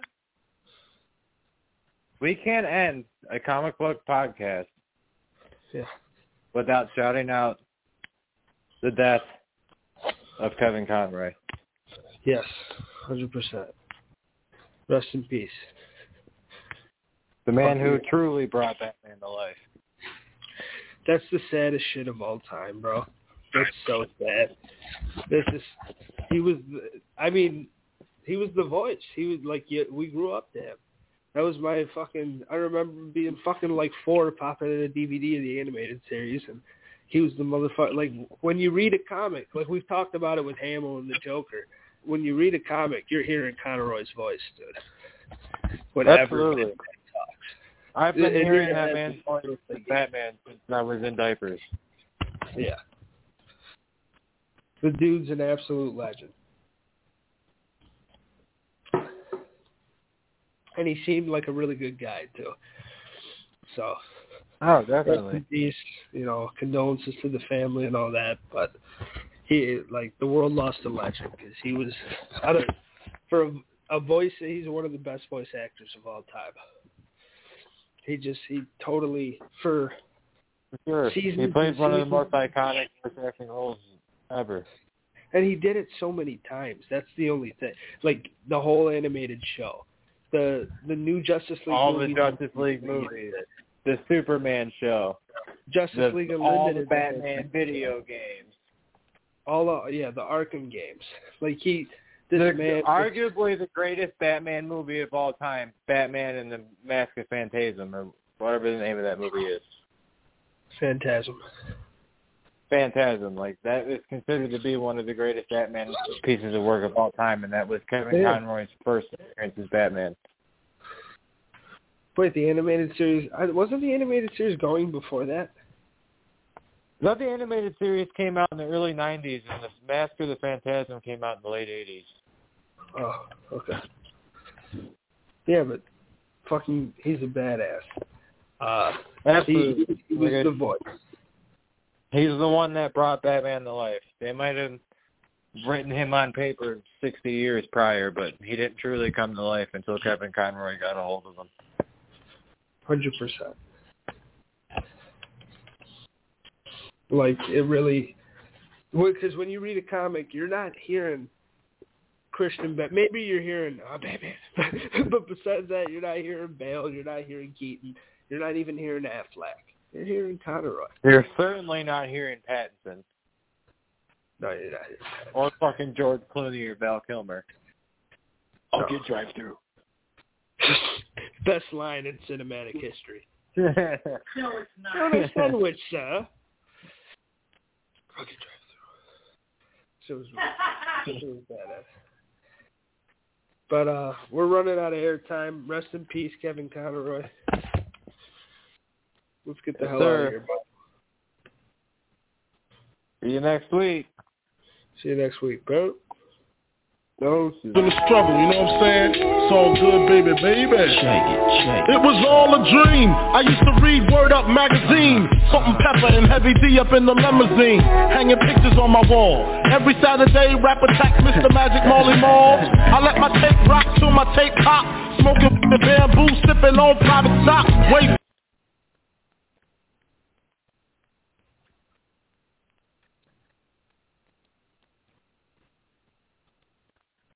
We can't end a comic book podcast without shouting out the death of Kevin Conroy. Yes, 100%. Rest in peace. The man who truly brought Batman to life. That's the saddest shit of all time, bro. That's so sad. He was the voice. He was like, we grew up to him. That was my I remember being fucking like 4, popping in a DVD of the animated series, and he was the motherfucker. Like, when you read a comic, like we've talked about it with Hamill and the Joker, when you read a comic, you're hearing Conroy's voice, dude. Whenever Absolutely. Batman talks. I've been hearing that man's voice as Batman since I was in diapers. Yeah. The dude's an absolute legend. And he seemed like a really good guy, too. So, definitely. Peace, condolences to the family and all that. But the world lost a legend because he was, for a voice, he's one of the best voice actors of all time. He totally, for sure. He plays one of the most iconic voice acting roles ever. And he did it so many times. That's the only thing. Like, the whole animated show. The new Justice League all movies. The Justice League movies. The Superman show. Justice League Unlimited. All the Batman video games. The Arkham games. Like, arguably the greatest Batman movie of all time, Batman and the Mask of Phantasm, or whatever the name of that movie is. Phantasm. Like, that is considered to be one of the greatest Batman pieces of work of all time, and that was Kevin Conroy's first appearance as Batman. Wait, the animated series, wasn't the animated series going before that? No, the animated series came out in the early 90s, and the Mask of the Phantasm came out in the late 80s. Oh, okay. Yeah, but fucking, he's a badass. Absolutely. He was the voice. He's the one that brought Batman to life. They might have written him on paper 60 years prior, but he didn't truly come to life until Kevin Conroy got a hold of him. 100%. Like, it really... Because when you read a comic, you're not hearing Christian Bale. Maybe you're hearing Batman. But besides that, you're not hearing Bale. You're not hearing Keaton. You're not even hearing Affleck. You're hearing Conroy. You're certainly not hearing Pattinson. No, you're not hearing Pattinson. Or fucking George Clooney or Val Kilmer. I'll get drive-through. Best line in cinematic history. No, it's not. No, no sandwich, sir. I'll get drive-through. So it was badass. But we're running out of airtime. Rest in peace, Kevin Conroy. Let's get the hell out of here, bud. See you next week. See you next week, bro. In the struggle, you know what I'm saying? It's all good, baby. Shake it. It was all a dream. I used to read Word Up magazine. Salt-N-Pepa and Heavy D up in the limousine. Hanging pictures on my wall. Every Saturday, rap attacks Mr. Magic Marley Marl. I let my tape rock till my tape pop. Smoking the bamboo, sipping on private stock. Way